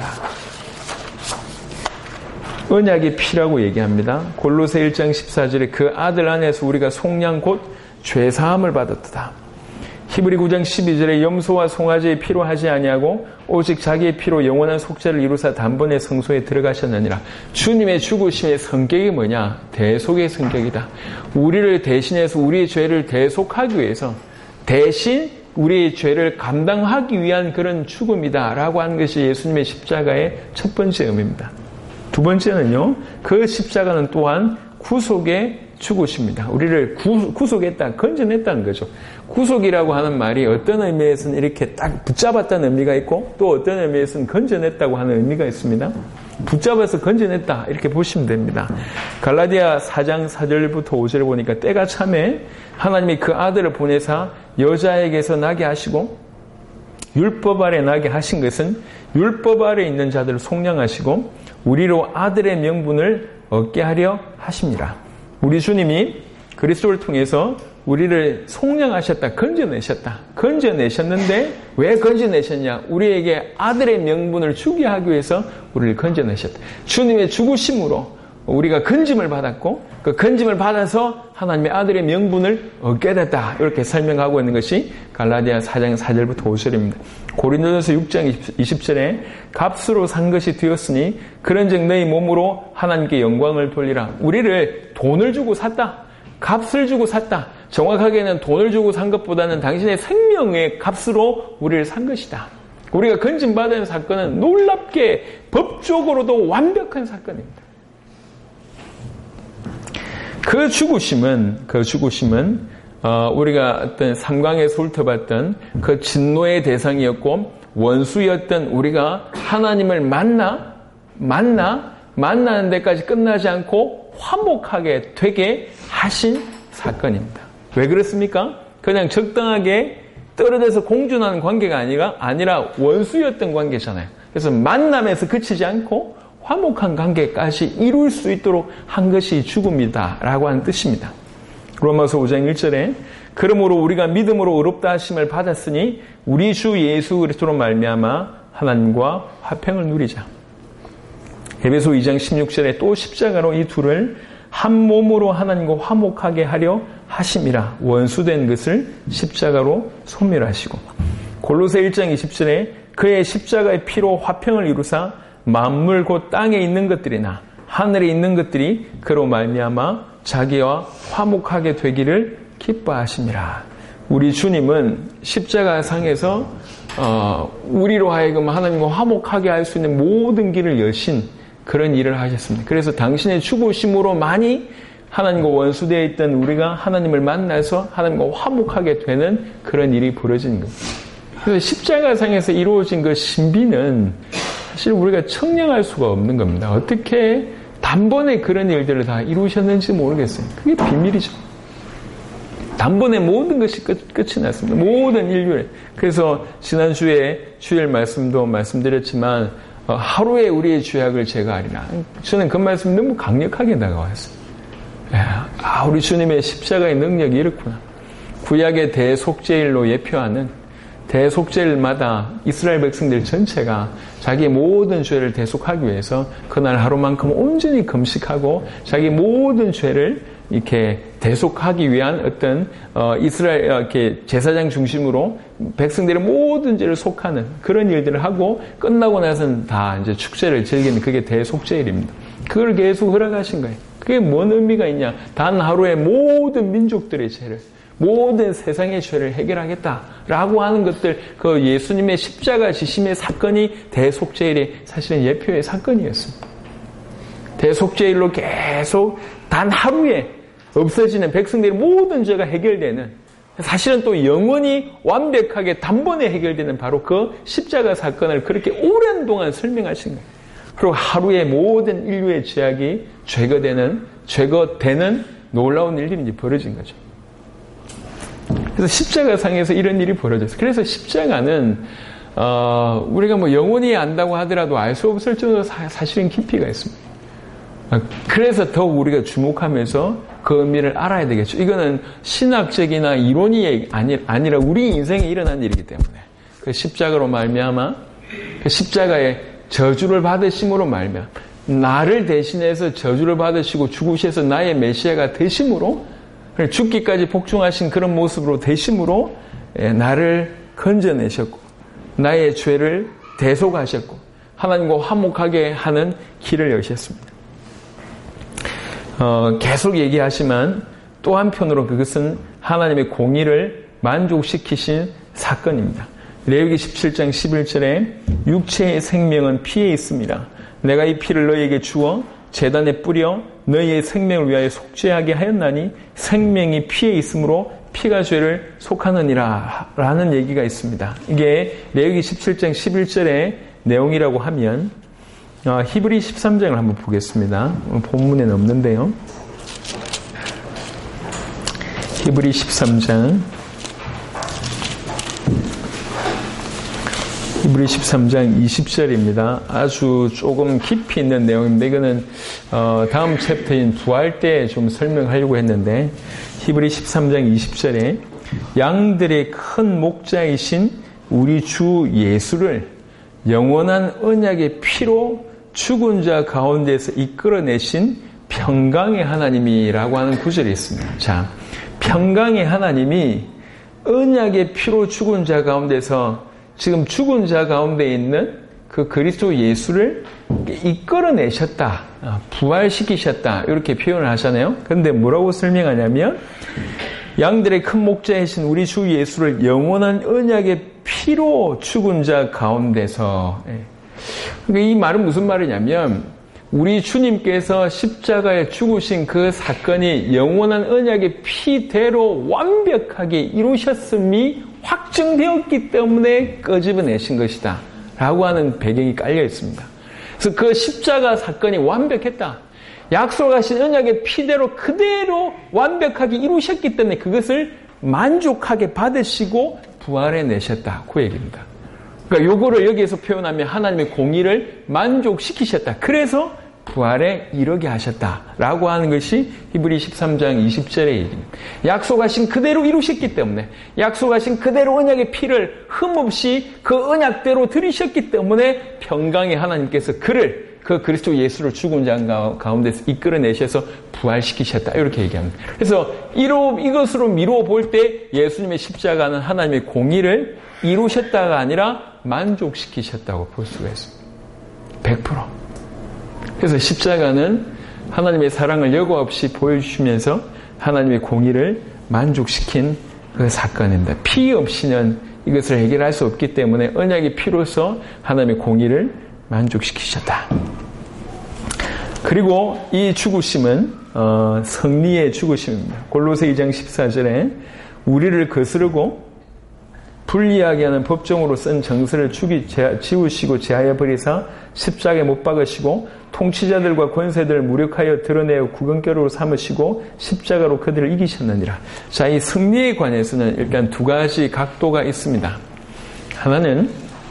언약의 피라고 얘기합니다. 골로새 일 장 십사 절에 그 아들 안에서 우리가 속량 곧 죄 사함을 받았도다. 히브리 구 장 십이 절에 염소와 송아지의 피로 하지 아니하고 오직 자기의 피로 영원한 속죄를 이루사 단번에 성소에 들어가셨느니라. 주님의 죽으심의 성격이 뭐냐? 대속의 성격이다. 우리를 대신해서 우리의 죄를 대속하기 위해서 대신 우리의 죄를 감당하기 위한 그런 죽음이다라고 하는 것이 예수님의 십자가의 첫 번째 의미입니다. 두 번째는요, 그 십자가는 또한 구속의 죽으십니다. 우리를 구, 구속했다, 건져냈다는 거죠. 구속이라고 하는 말이 어떤 의미에서는 이렇게 딱 붙잡았다는 의미가 있고 또 어떤 의미에서는 건져냈다고 하는 의미가 있습니다. 붙잡아서 건져냈다 이렇게 보시면 됩니다. 갈라디아 사 장 사 절부터 오 절을 보니까 때가 참에 하나님이 그 아들을 보내사 여자에게서 나게 하시고 율법 아래 나게 하신 것은 율법 아래 있는 자들을 속량하시고 우리로 아들의 명분을 얻게 하려 하십니다. 우리 주님이 그리스도를 통해서 우리를 속량하셨다, 건져내셨다. 건져내셨는데 왜 건져내셨냐? 우리에게 아들의 명분을 주게 하기 위해서 우리를 건져내셨다. 주님의 죽으심으로 우리가 건짐을 받았고 그 건짐을 받아서 하나님의 아들의 명분을 얻게 됐다. 이렇게 설명하고 있는 것이 갈라디아 사 장 사 절부터 오 절입니다. 고린도전서 육 장 이십 절에 값으로 산 것이 되었으니 그런즉 너희 몸으로 하나님께 영광을 돌리라. 우리를 돈을 주고 샀다. 값을 주고 샀다. 정확하게는 돈을 주고 산 것보다는 당신의 생명의 값으로 우리를 산 것이다. 우리가 건짐받은 사건은 놀랍게 법적으로도 완벽한 사건입니다. 그 죽으심은, 그 죽으심은, 어, 우리가 어떤 삼광에서 훑어봤던 그 진노의 대상이었고, 원수였던 우리가 하나님을 만나, 만나, 만나는 데까지 끝나지 않고 화목하게 되게 하신 사건입니다. 왜 그렇습니까? 그냥 적당하게 떨어져서 공존하는 관계가 아니라, 아니라 원수였던 관계잖아요. 그래서 만남에서 그치지 않고 화목한 관계까지 이룰 수 있도록 한 것이 죽음이다 라고 하는 뜻입니다. 로마서 오 장 일 절에 그러므로 우리가 믿음으로 의롭다 하심을 받았으니 우리 주 예수 그리스도로 말미암아 하나님과 화평을 누리자. 에베소 이 장 십육 절에 또 십자가로 이 둘을 한 몸으로 하나님과 화목하게 하려 하심이라. 원수된 것을 십자가로 소멸하시고. 골로새 일 장 이십 절에 그의 십자가의 피로 화평을 이루사 만물 곧 땅에 있는 것들이나 하늘에 있는 것들이 그로 말미암아 자기와 화목하게 되기를 기뻐하심이라. 우리 주님은 십자가상에서 어, 우리로 하여금 하나님과 화목하게 할 수 있는 모든 길을 여신 그런 일을 하셨습니다. 그래서 당신의 죽으심으로 많이 하나님과 원수되어 있던 우리가 하나님을 만나서 하나님과 화목하게 되는 그런 일이 벌어진 겁니다. 그래서 십자가상에서 이루어진 그 신비는 사실 우리가 청량할 수가 없는 겁니다. 어떻게 단번에 그런 일들을 다 이루셨는지 모르겠어요. 그게 비밀이죠. 단번에 모든 것이 끝, 끝이 났습니다. 모든 인류에. 그래서 지난주에 주일 말씀도 말씀드렸지만 어, 하루에 우리의 죄악을 제거하리라. 저는 그 말씀이 너무 강력하게 다가왔어요. 아, 우리 주님의 십자가의 능력이 이렇구나. 구약의 대속죄일로 예표하는 대속죄일마다 이스라엘 백성들 전체가 자기의 모든 죄를 대속하기 위해서 그날 하루만큼 온전히 금식하고 자기 모든 죄를 이렇게 대속하기 위한 어떤 어, 이스라엘 이렇게 제사장 중심으로 백성들의 모든 죄를 속하는 그런 일들을 하고 끝나고 나서는 다 이제 축제를 즐기는 그게 대속죄일입니다. 그걸 계속 허락하신 거예요. 그게 뭔 의미가 있냐? 단 하루에 모든 민족들의 죄를 모든 세상의 죄를 해결하겠다라고 하는 것들, 그 예수님의 십자가 지심의 사건이 대속죄일의 사실은 예표의 사건이었습니다. 대속죄일로 계속 단 하루에 없어지는 백성들의 모든 죄가 해결되는, 사실은 또 영원히 완벽하게 단번에 해결되는 바로 그 십자가 사건을 그렇게 오랜 동안 설명하신 거예요. 그리고 하루에 모든 인류의 죄악이 제거되는, 제거되는 놀라운 일들이 이제 벌어진 거죠. 그래서 십자가상에서 이런 일이 벌어졌어요. 그래서 십자가는 어, 우리가 뭐 영원히 안다고 하더라도 알 수 없을 정도로 사, 사실은 깊이가 있습니다. 그래서 더욱 우리가 주목하면서 그 의미를 알아야 되겠죠. 이거는 신학적이나 이론이 아니, 아니라 우리 인생에 일어난 일이기 때문에 그 십자가로 말미암아 그 십자가의 저주를 받으심으로 말미암아 나를 대신해서 저주를 받으시고 죽으셔서 나의 메시아가 되심으로 죽기까지 복종하신 그런 모습으로 되심으로 나를 건져내셨고 나의 죄를 대속하셨고 하나님과 화목하게 하는 길을 여셨습니다. 어, 계속 얘기하지만 또 한편으로 그것은 하나님의 공의를 만족시키신 사건입니다. 레위기 십칠 장 십일 절에 육체의 생명은 피에 있습니다. 내가 이 피를 너희에게 주어 제단에 뿌려 너희의 생명을 위하여 속죄하게 하였나니 생명이 피에 있으므로 피가 죄를 속하느니라 라는 얘기가 있습니다. 이게 레위기 십칠 장 십일 절의 내용이라고 하면 어, 히브리 십삼 장을 한번 보겠습니다. 본문에는 없는데요. 히브리 십삼 장 히브리 십삼 장 이십 절입니다. 아주 조금 깊이 있는 내용인데 이거는 어, 다음 챕터인 부활 때 좀 설명하려고 했는데 히브리 십삼 장 이십 절에 양들의 큰 목자이신 우리 주 예수를 영원한 언약의 피로 죽은 자 가운데서 이끌어내신 평강의 하나님이라고 하는 구절이 있습니다. 자, 평강의 하나님이 언약의 피로 죽은 자 가운데서 지금 죽은 자 가운데 있는 그 그리스도 예수를 이끌어내셨다, 부활시키셨다 이렇게 표현을 하잖아요. 그런데 뭐라고 설명하냐면 양들의 큰 목자이신 우리 주 예수를 영원한 언약의 피로 죽은 자 가운데서, 그러니까 이 말은 무슨 말이냐면 우리 주님께서 십자가에 죽으신 그 사건이 영원한 언약의 피대로 완벽하게 이루셨음이 확증되었기 때문에 끄집어내신 것이다 라고 하는 배경이 깔려 있습니다. 그래서 그 십자가 사건이 완벽했다, 약속하신 언약의 피대로 그대로 완벽하게 이루셨기 때문에 그것을 만족하게 받으시고 부활해내셨다, 그 얘기입니다. 그러니까 요거를 여기에서 표현하면 하나님의 공의를 만족시키셨다, 그래서 부활에 이르게 하셨다라고 하는 것이 히브리 십삼 장 이십 절의 얘기입니다. 약속하신 그대로 이루셨기 때문에, 약속하신 그대로 언약의 피를 흠없이 그 언약대로 들이셨기 때문에 평강의 하나님께서 그를, 그 그리스도 예수를 죽은 자 가운데서 이끌어내셔서 부활시키셨다 이렇게 얘기합니다. 그래서 이로, 이것으로 미루어 볼 때 예수님의 십자가는 하나님의 공의를 이루셨다가 아니라 만족시키셨다고 볼 수가 있습니다. 백 퍼센트. 그래서 십자가는 하나님의 사랑을 여과 없이 보여주시면서 하나님의 공의를 만족시킨 그 사건입니다. 피 없이는 이것을 해결할 수 없기 때문에 언약의 피로서 하나님의 공의를 만족시키셨다. 그리고 이 죽으심은 어, 승리의 죽으심입니다. 골로새 이 장 십사 절에 우리를 거스르고 불리하게 하는 법정으로 쓴 정서를 죽이, 지우시고 제하여 버리사 십자가에 못 박으시고 통치자들과 권세들을 무력하여 드러내어 구경거리로 삼으시고 십자가로 그들을 이기셨느니라. 자, 이 승리에 관해서는 일단 두 가지 각도가 있습니다. 하나는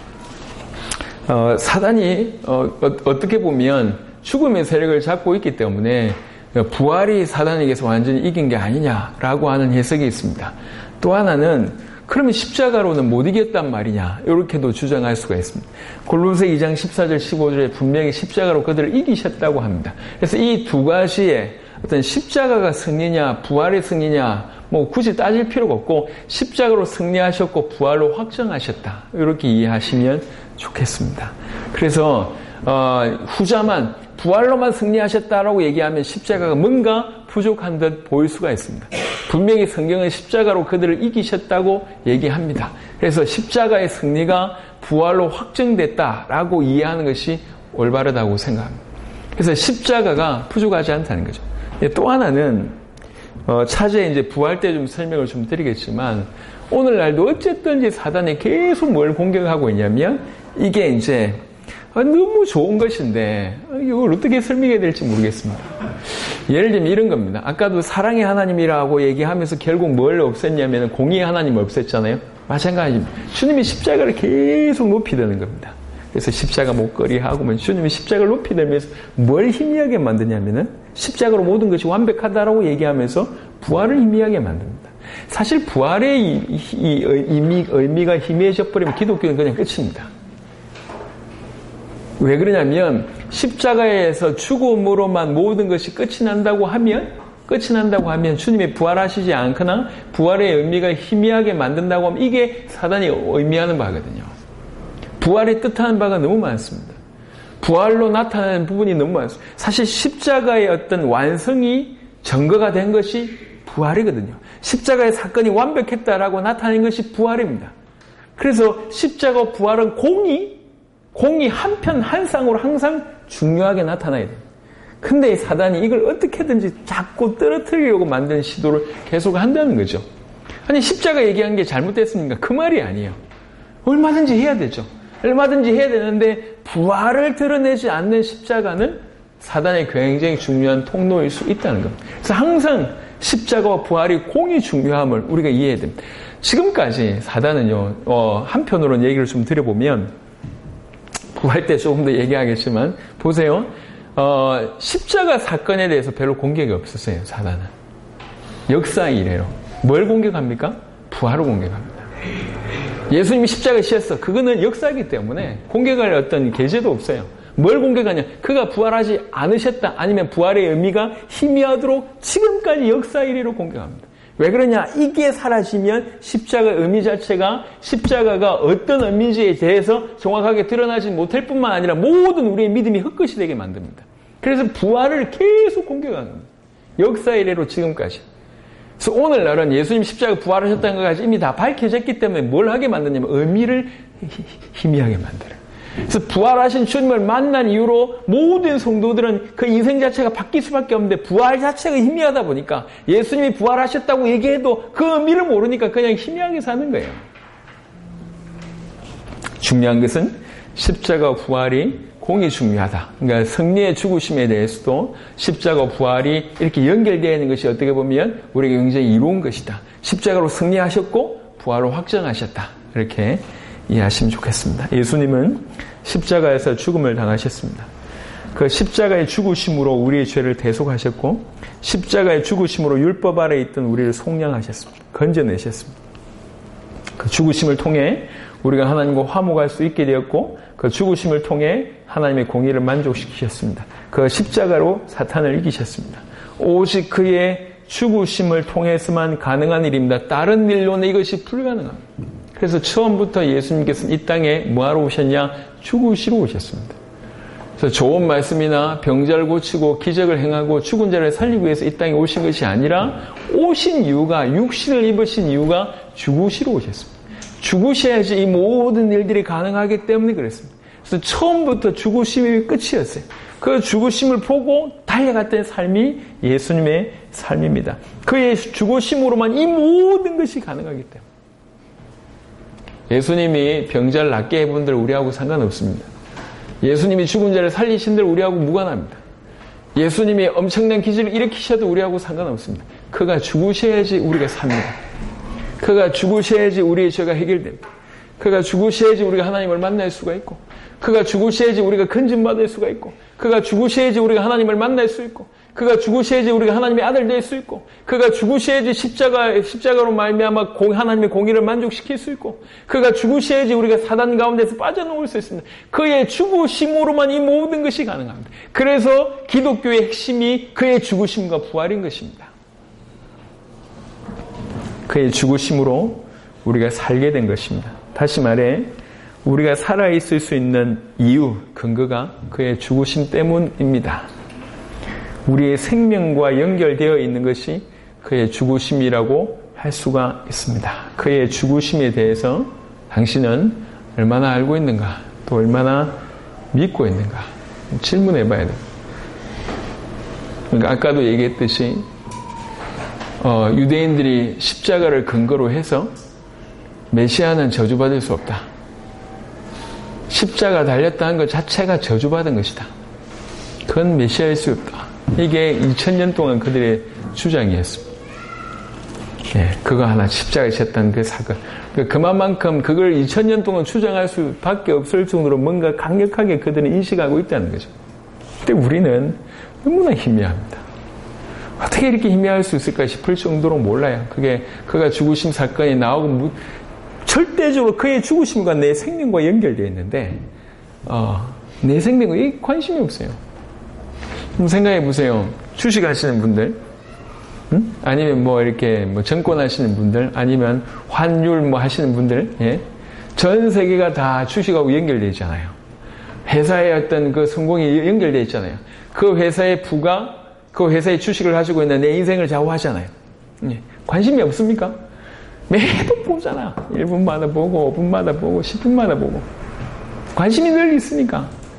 어, 사단이 어, 어떻게 보면 죽음의 세력을 잡고 있기 때문에 부활이 사단에게서 완전히 이긴 게 아니냐라고 하는 해석이 있습니다. 또 하나는 그러면 십자가로는 못 이겼단 말이냐 이렇게도 주장할 수가 있습니다. 골로새 이 장 십사 절 십오 절에 분명히 십자가로 그들을 이기셨다고 합니다. 그래서 이 두 가지의 어떤 십자가가 승리냐 부활의 승리냐 뭐 굳이 따질 필요가 없고 십자가로 승리하셨고 부활로 확정하셨다 이렇게 이해하시면 좋겠습니다. 그래서 어, 후자만 부활로만 승리하셨다라고 얘기하면 십자가가 뭔가 부족한 듯 보일 수가 있습니다. 분명히 성경은 십자가로 그들을 이기셨다고 얘기합니다. 그래서 십자가의 승리가 부활로 확정됐다라고 이해하는 것이 올바르다고 생각합니다. 그래서 십자가가 부족하지 않다는 거죠. 또 하나는 어, 차제에 이제 부활 때 좀 설명을 좀 드리겠지만 오늘날도 어쨌든지 사단이 계속 뭘 공격하고 있냐면 이게 이제 너무 좋은 것인데 이걸 어떻게 설명해야 될지 모르겠습니다. 예를 들면 이런 겁니다. 아까도 사랑의 하나님이라고 얘기하면서 결국 뭘 없앴냐면 공의의 하나님을 없앴잖아요. 마찬가지입니다. 주님이 십자가를 계속 높이 드는 겁니다. 그래서 십자가 목걸이 하고 주님이 십자가를 높이 들면서 뭘 희미하게 만드냐면은 십자가로 모든 것이 완벽하다라고 얘기하면서 부활을 희미하게 만듭니다. 사실 부활의 이, 이 의미, 의미가 희미해져 버리면 기독교는 그냥 끝입니다. 왜 그러냐면 십자가에서 죽음으로만 모든 것이 끝이 난다고 하면 끝이 난다고 하면 주님이 부활하시지 않거나 부활의 의미가 희미하게 만든다고 하면 이게 사단이 의미하는 바거든요. 부활의 뜻하는 바가 너무 많습니다. 부활로 나타나는 부분이 너무 많습니다. 사실 십자가의 어떤 완성이 증거가 된 것이 부활이거든요. 십자가의 사건이 완벽했다라고 나타낸 것이 부활입니다. 그래서 십자가 부활은 공이 공이 한편 한 쌍으로 항상 중요하게 나타나야 돼요. 근데 사단이 이걸 어떻게든지 자꾸 떨어뜨리려고 만드는 시도를 계속 한다는 거죠. 아니, 십자가 얘기한 게 잘못됐습니까? 그 말이 아니에요. 얼마든지 해야 되죠. 얼마든지 해야 되는데 부활을 드러내지 않는 십자가는 사단의 굉장히 중요한 통로일 수 있다는 겁니다. 그래서 항상 십자가와 부활이 공이 중요함을 우리가 이해해야 됩니다. 지금까지 사단은요, 어, 한편으로는 얘기를 좀 드려보면, 부활 때 조금 더 얘기하겠지만, 보세요. 어, 십자가 사건에 대해서 별로 공격이 없었어요, 사단은. 역사 이래로. 뭘 공격합니까? 부활을 공격합니다. 예수님이 십자가에 씌었어. 그거는 역사이기 때문에 공격할 어떤 계제도 없어요. 뭘 공격하냐? 그가 부활하지 않으셨다. 아니면 부활의 의미가 희미하도록 지금까지 역사 이래로 공격합니다. 왜 그러냐? 이게 사라지면 십자가의 의미 자체가 십자가가 어떤 의미인지에 대해서 정확하게 드러나지 못할 뿐만 아니라 모든 우리의 믿음이 헛것이 되게 만듭니다. 그래서 부활을 계속 공격하는 겁니다. 역사 이래로 지금까지. 그래서 오늘날은 예수님 십자가 부활하셨다는 것까지 이미 다 밝혀졌기 때문에 뭘 하게 만드냐면 의미를 희미하게 만들어요. 그래서 부활하신 주님을 만난 이후로 모든 성도들은 그 인생 자체가 바뀔 수밖에 없는데 부활 자체가 희미하다 보니까 예수님이 부활하셨다고 얘기해도 그 의미를 모르니까 그냥 희미하게 사는 거예요. 중요한 것은 십자가 부활이 공이 중요하다. 그러니까 승리의 죽으심에 대해서도 십자가 부활이 이렇게 연결되어 있는 것이 어떻게 보면 우리가 굉장히 이로운 것이다. 십자가로 승리하셨고 부활로 확정하셨다. 이렇게 이해하시면 좋겠습니다. 예수님은 십자가에서 죽음을 당하셨습니다. 그 십자가의 죽으심으로 우리의 죄를 대속하셨고 십자가의 죽으심으로 율법 아래에 있던 우리를 속량하셨습니다. 건져내셨습니다. 그 죽으심을 통해 우리가 하나님과 화목할 수 있게 되었고 그 죽으심을 통해 하나님의 공의를 만족시키셨습니다. 그 십자가로 사탄을 이기셨습니다. 오직 그의 죽으심을 통해서만 가능한 일입니다. 다른 일로는 이것이 불가능합니다. 그래서 처음부터 예수님께서는 이 땅에 뭐하러 오셨냐? 죽으시러 오셨습니다. 그래서 좋은 말씀이나 병자를 고치고 기적을 행하고 죽은 자를 살리기 위해서 이 땅에 오신 것이 아니라 오신 이유가, 육신을 입으신 이유가 죽으시러 오셨습니다. 죽으셔야지 이 모든 일들이 가능하기 때문에 그랬습니다. 그래서 처음부터 죽으심이 끝이었어요. 그 죽으심을 보고 달려갔던 삶이 예수님의 삶입니다. 그의 죽으심으로만 이 모든 것이 가능하기 때문에. 예수님이 병자를 낫게 해본 분들 우리하고 상관없습니다. 예수님이 죽은 자를 살리신 들 우리하고 무관합니다. 예수님이 엄청난 기적을 일으키셔도 우리하고 상관없습니다. 그가 죽으셔야지 우리가 삽니다. 그가 죽으셔야지 우리의 죄가 해결됩니다. 그가 죽으셔야지 우리가 하나님을 만날 수가 있고 그가 죽으셔야지 우리가 건진받을 수가 있고 그가 죽으셔야지 우리가 하나님을 만날 수 있고 그가 죽으셔야지 우리가 하나님의 아들 될 수 있고 그가 죽으셔야지 십자가, 십자가로 말미암아 공, 하나님의 공의를 만족시킬 수 있고 그가 죽으셔야지 우리가 사단 가운데서 빠져나올 수 있습니다. 그의 죽으심으로만 이 모든 것이 가능합니다. 그래서 기독교의 핵심이 그의 죽으심과 부활인 것입니다. 그의 죽으심으로 우리가 살게 된 것입니다. 다시 말해 우리가 살아있을 수 있는 이유, 근거가 그의 죽으심 때문입니다. 우리의 생명과 연결되어 있는 것이 그의 죽으심이라고 할 수가 있습니다. 그의 죽으심에 대해서 당신은 얼마나 알고 있는가, 또 얼마나 믿고 있는가 질문해 봐야 됩니다. 그러니까 아까도 얘기했듯이 어, 유대인들이 십자가를 근거로 해서 메시아는 저주받을 수 없다. 십자가 달렸다는 것 자체가 저주받은 것이다. 그건 메시아일 수 없다. 이게 이천 년 동안 그들의 주장이었습니다. 예, 그거 하나 십자가에 졌다는 그 사건. 그만큼 그걸 이천 년 동안 주장할 수밖에 없을 정도로 뭔가 강력하게 그들은 인식하고 있다는 거죠. 근데 우리는 너무나 희미합니다. 어떻게 이렇게 희미할 수 있을까 싶을 정도로 몰라요. 그게 그가 죽으심 사건이 나오고 절대적으로 그의 죽으심과 내 생명과 연결되어 있는데 어, 내 생명에 관심이 없어요. 좀 생각해 보세요. 주식하시는 분들, 응? 아니면 뭐 이렇게 뭐 정권하시는 분들, 아니면 환율 뭐 하시는 분들, 예? 전 세계가 다 주식하고 연결되어 있잖아요. 회사의 어떤 그 성공이 연결되어 있잖아요. 그 회사의 부가 그 회사의 주식을 가지고 있는 내 인생을 좌우하잖아요. 예. 관심이 없습니까? 매도 보잖아. 일 분마다 보고, 오 분마다 보고, 십 분마다 보고. 관심이 늘 있으니까.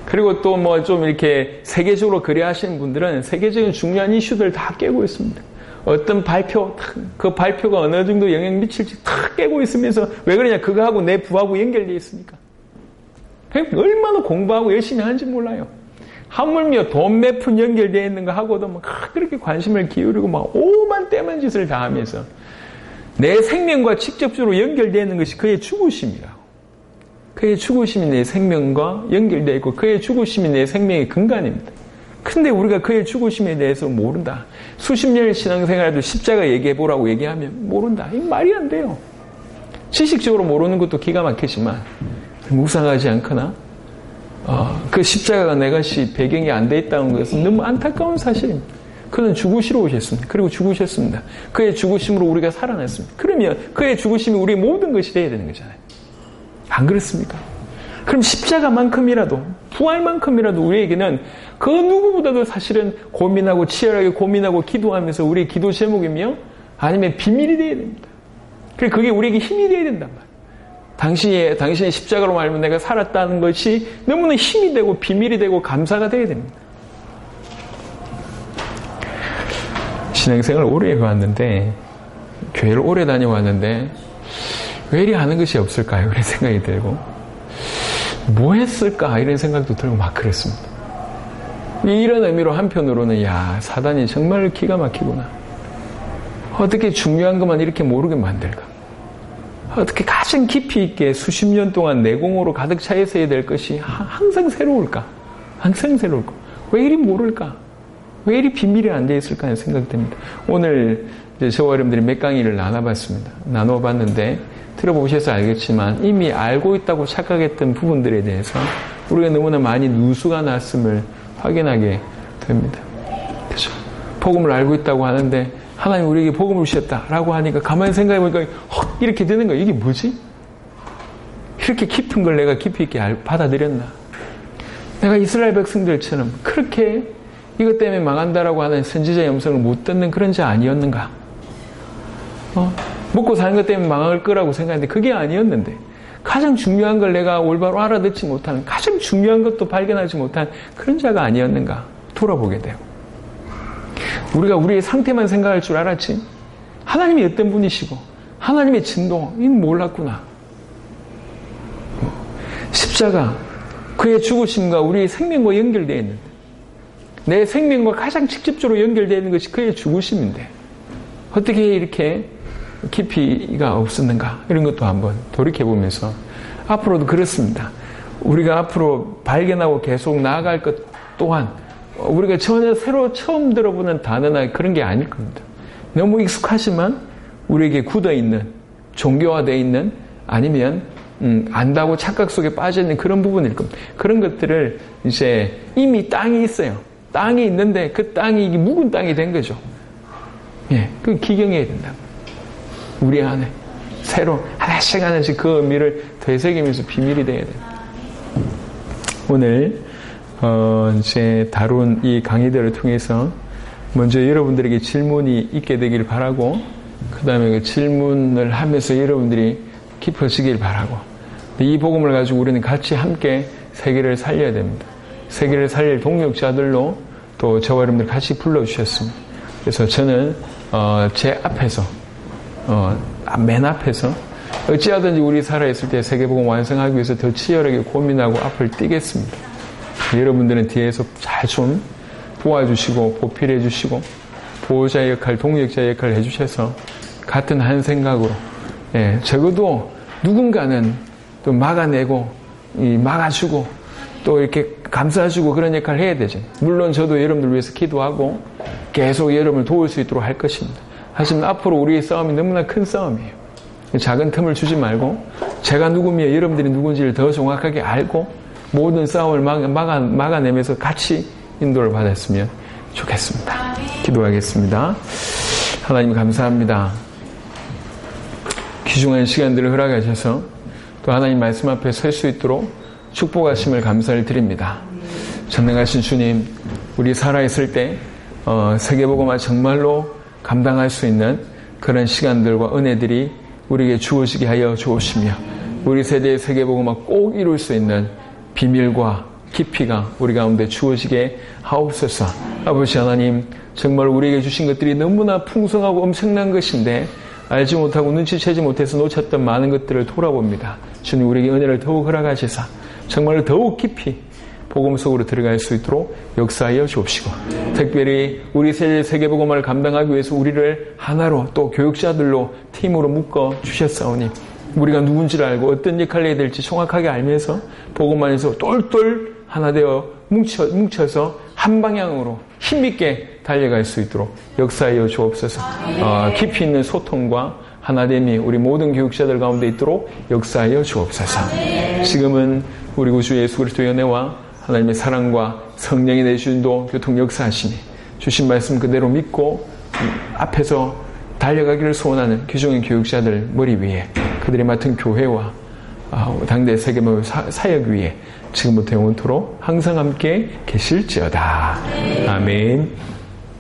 그리고 또 뭐 좀 이렇게 세계적으로 거래하시는 분들은 세계적인 중요한 이슈들 다 깨고 있습니다. 어떤 발표, 그 발표가 어느 정도 영향 미칠지 다 깨고 있으면서 왜 그러냐? 그거하고 내 부하고 연결되어 있으니까. 얼마나 공부하고 열심히 하는지 몰라요. 하물며 돈 몇 푼 연결되어 있는 거 하고도 막 그렇게 관심을 기울이고 막 오만 때만 짓을 다 하면서 내 생명과 직접적으로 연결되어 있는 것이 그의 죽으심이라고. 그의 죽으심이 내 생명과 연결되어 있고 그의 죽으심이 내 생명의 근간입니다. 근데 우리가 그의 죽으심에 대해서 모른다. 수십 년의 신앙생활에도 십자가 얘기해보라고 얘기하면 모른다. 이거 말이 안 돼요. 지식적으로 모르는 것도 기가 막히지만 묵상하지 않거나 어, 그 십자가가 내 것이 배경이 안 돼 있다는 것은 너무 안타까운 사실입니다. 그는 죽으시러 오셨습니다. 그리고 죽으셨습니다. 그의 죽으심으로 우리가 살아났습니다. 그러면 그의 죽으심이 우리의 모든 것이 돼야 되는 거잖아요. 안 그렇습니까? 그럼 십자가만큼이라도 부활만큼이라도 우리에게는 그 누구보다도 사실은 고민하고 치열하게 고민하고 기도하면서 우리의 기도 제목이며 아니면 비밀이 되어야 됩니다. 그게 우리에게 힘이 되어야 된단 말이에요. 당신의, 당신의 십자가로 말하면 내가 살았다는 것이 너무나 힘이 되고 비밀이 되고 감사가 되어야 됩니다. 신앙생활을 오래 해왔는데, 교회를 오래 다녀왔는데, 왜 이리 하는 것이 없을까요? 이런 생각이 들고, 뭐 했을까? 이런 생각도 들고 막 그랬습니다. 이런 의미로 한편으로는, 야, 사단이 정말 기가 막히구나. 어떻게 중요한 것만 이렇게 모르게 만들까? 어떻게 가장 깊이 있게 수십 년 동안 내공으로 가득 차 있어야 될 것이 항상 새로울까? 항상 새로울까? 왜 이리 모를까? 왜 이리 비밀이 안 돼 있을까 하는 생각이 듭니다. 오늘 이제 저와 여러분들이 몇 강의를 나눠봤습니다. 나눠봤는데 들어보셔서 알겠지만 이미 알고 있다고 착각했던 부분들에 대해서 우리가 너무나 많이 누수가 났음을 확인하게 됩니다. 그렇죠? 복음을 알고 있다고 하는데 하나님 우리에게 복음을 주셨다라고 하니까 가만히 생각해보니까 헉 이렇게 되는 거야. 이게 뭐지? 이렇게 깊은 걸 내가 깊이 있게 받아들였나? 내가 이스라엘 백성들처럼 그렇게 이것 때문에 망한다라고 하는 선지자의 음성을 못 듣는 그런 자 아니었는가? 어? 먹고 사는 것 때문에 망할 거라고 생각했는데 그게 아니었는데 가장 중요한 걸 내가 올바로 알아듣지 못하는 가장 중요한 것도 발견하지 못한 그런 자가 아니었는가? 돌아보게 돼요. 우리가 우리의 상태만 생각할 줄 알았지 하나님이 어떤 분이시고 하나님의 진도 이는 몰랐구나. 십자가 그의 죽으심과 우리의 생명과 연결되어 있는데 내 생명과 가장 직접적으로 연결되어 있는 것이 그의 죽으심인데 어떻게 이렇게 깊이가 없었는가 이런 것도 한번 돌이켜보면서 앞으로도 그렇습니다. 우리가 앞으로 발견하고 계속 나아갈 것 또한 우리가 전혀 새로 처음 들어보는 단어나 그런 게 아닐 겁니다. 너무 익숙하지만 우리에게 굳어있는 종교화되어 있는 아니면 음, 안다고 착각 속에 빠져있는 그런 부분일 겁니다. 그런 것들을 이제 이미 땅이 있어요. 땅이 있는데 그 땅이 이게 묵은 땅이 된 거죠. 예, 그 기경해야 된다. 우리 안에 새로 하나씩 하나씩 그 의미를 되새기면서 비밀이 돼야 됩니다. 오늘 어, 이제 다룬 이 강의들을 통해서 먼저 여러분들에게 질문이 있게 되길 바라고 그 다음에 그 질문을 하면서 여러분들이 깊어지길 바라고 이 복음을 가지고 우리는 같이 함께 세계를 살려야 됩니다. 세계를 살릴 동력자들로 또 저와 여러분들 같이 불러주셨습니다. 그래서 저는 어, 제 앞에서 어, 맨 앞에서 어찌하든지 우리 살아있을 때 세계복음 완성하기 위해서 더 치열하게 고민하고 앞을 뛰겠습니다. 여러분들은 뒤에서 잘 좀 도와주시고 보필해 주시고 보호자 역할, 동력자 역할을 해주셔서 같은 한 생각으로 예, 적어도 누군가는 또 막아내고 이 막아주고 또 이렇게 감싸주고 그런 역할을 해야 되죠. 물론 저도 여러분들 위해서 기도하고 계속 여러분을 도울 수 있도록 할 것입니다. 하지만 앞으로 우리의 싸움이 너무나 큰 싸움이에요. 작은 틈을 주지 말고 제가 누구며 여러분들이 누군지를 더 정확하게 알고 모든 싸움을 막아, 막아, 막아내면서 같이 인도를 받았으면 좋겠습니다. 기도하겠습니다. 하나님 감사합니다. 귀중한 시간들을 허락하셔서 또 하나님 말씀 앞에 설 수 있도록 축복하심을 감사를 드립니다. 전능하신 주님, 우리 살아있을 때 어, 세계복음화 정말로 감당할 수 있는 그런 시간들과 은혜들이 우리에게 주어지게 하여 주옵시며 우리 세대의 세계복음화 꼭 이룰 수 있는 비밀과 깊이가 우리 가운데 주어지게 하옵소서. 아버지 하나님, 정말 우리에게 주신 것들이 너무나 풍성하고 엄청난 것인데 알지 못하고 눈치채지 못해서 놓쳤던 많은 것들을 돌아봅니다. 주님, 우리에게 은혜를 더욱 허락하시사 정말 더욱 깊이 복음 속으로 들어갈 수 있도록 역사하여 주옵시고, 특별히 우리 세계복음화를 감당하기 위해서 우리를 하나로 또 교육자들로 팀으로 묶어 주셨사오니 우리가 누군지를 알고 어떤 역할을 해야 될지 정확하게 알면서 복음 안에서 똘똘 하나 되어 뭉쳐, 뭉쳐서 한 방향으로 힘있게 달려갈 수 있도록 역사하여 주옵소서. 어, 깊이 있는 소통과 하나됨이 우리 모든 교육자들 가운데 있도록 역사하여 주옵소서. 지금은 우리 구주 예수 그리스도의 은혜와 하나님의 사랑과 성령의 내주인도 교통 역사하시니 주신 말씀 그대로 믿고 앞에서 달려가기를 소원하는 귀중한 교육자들 머리 위에 그들이 맡은 교회와 당대 세계모 사역 위에 지금부터 영원토록 항상 함께 계실지어다. 아멘.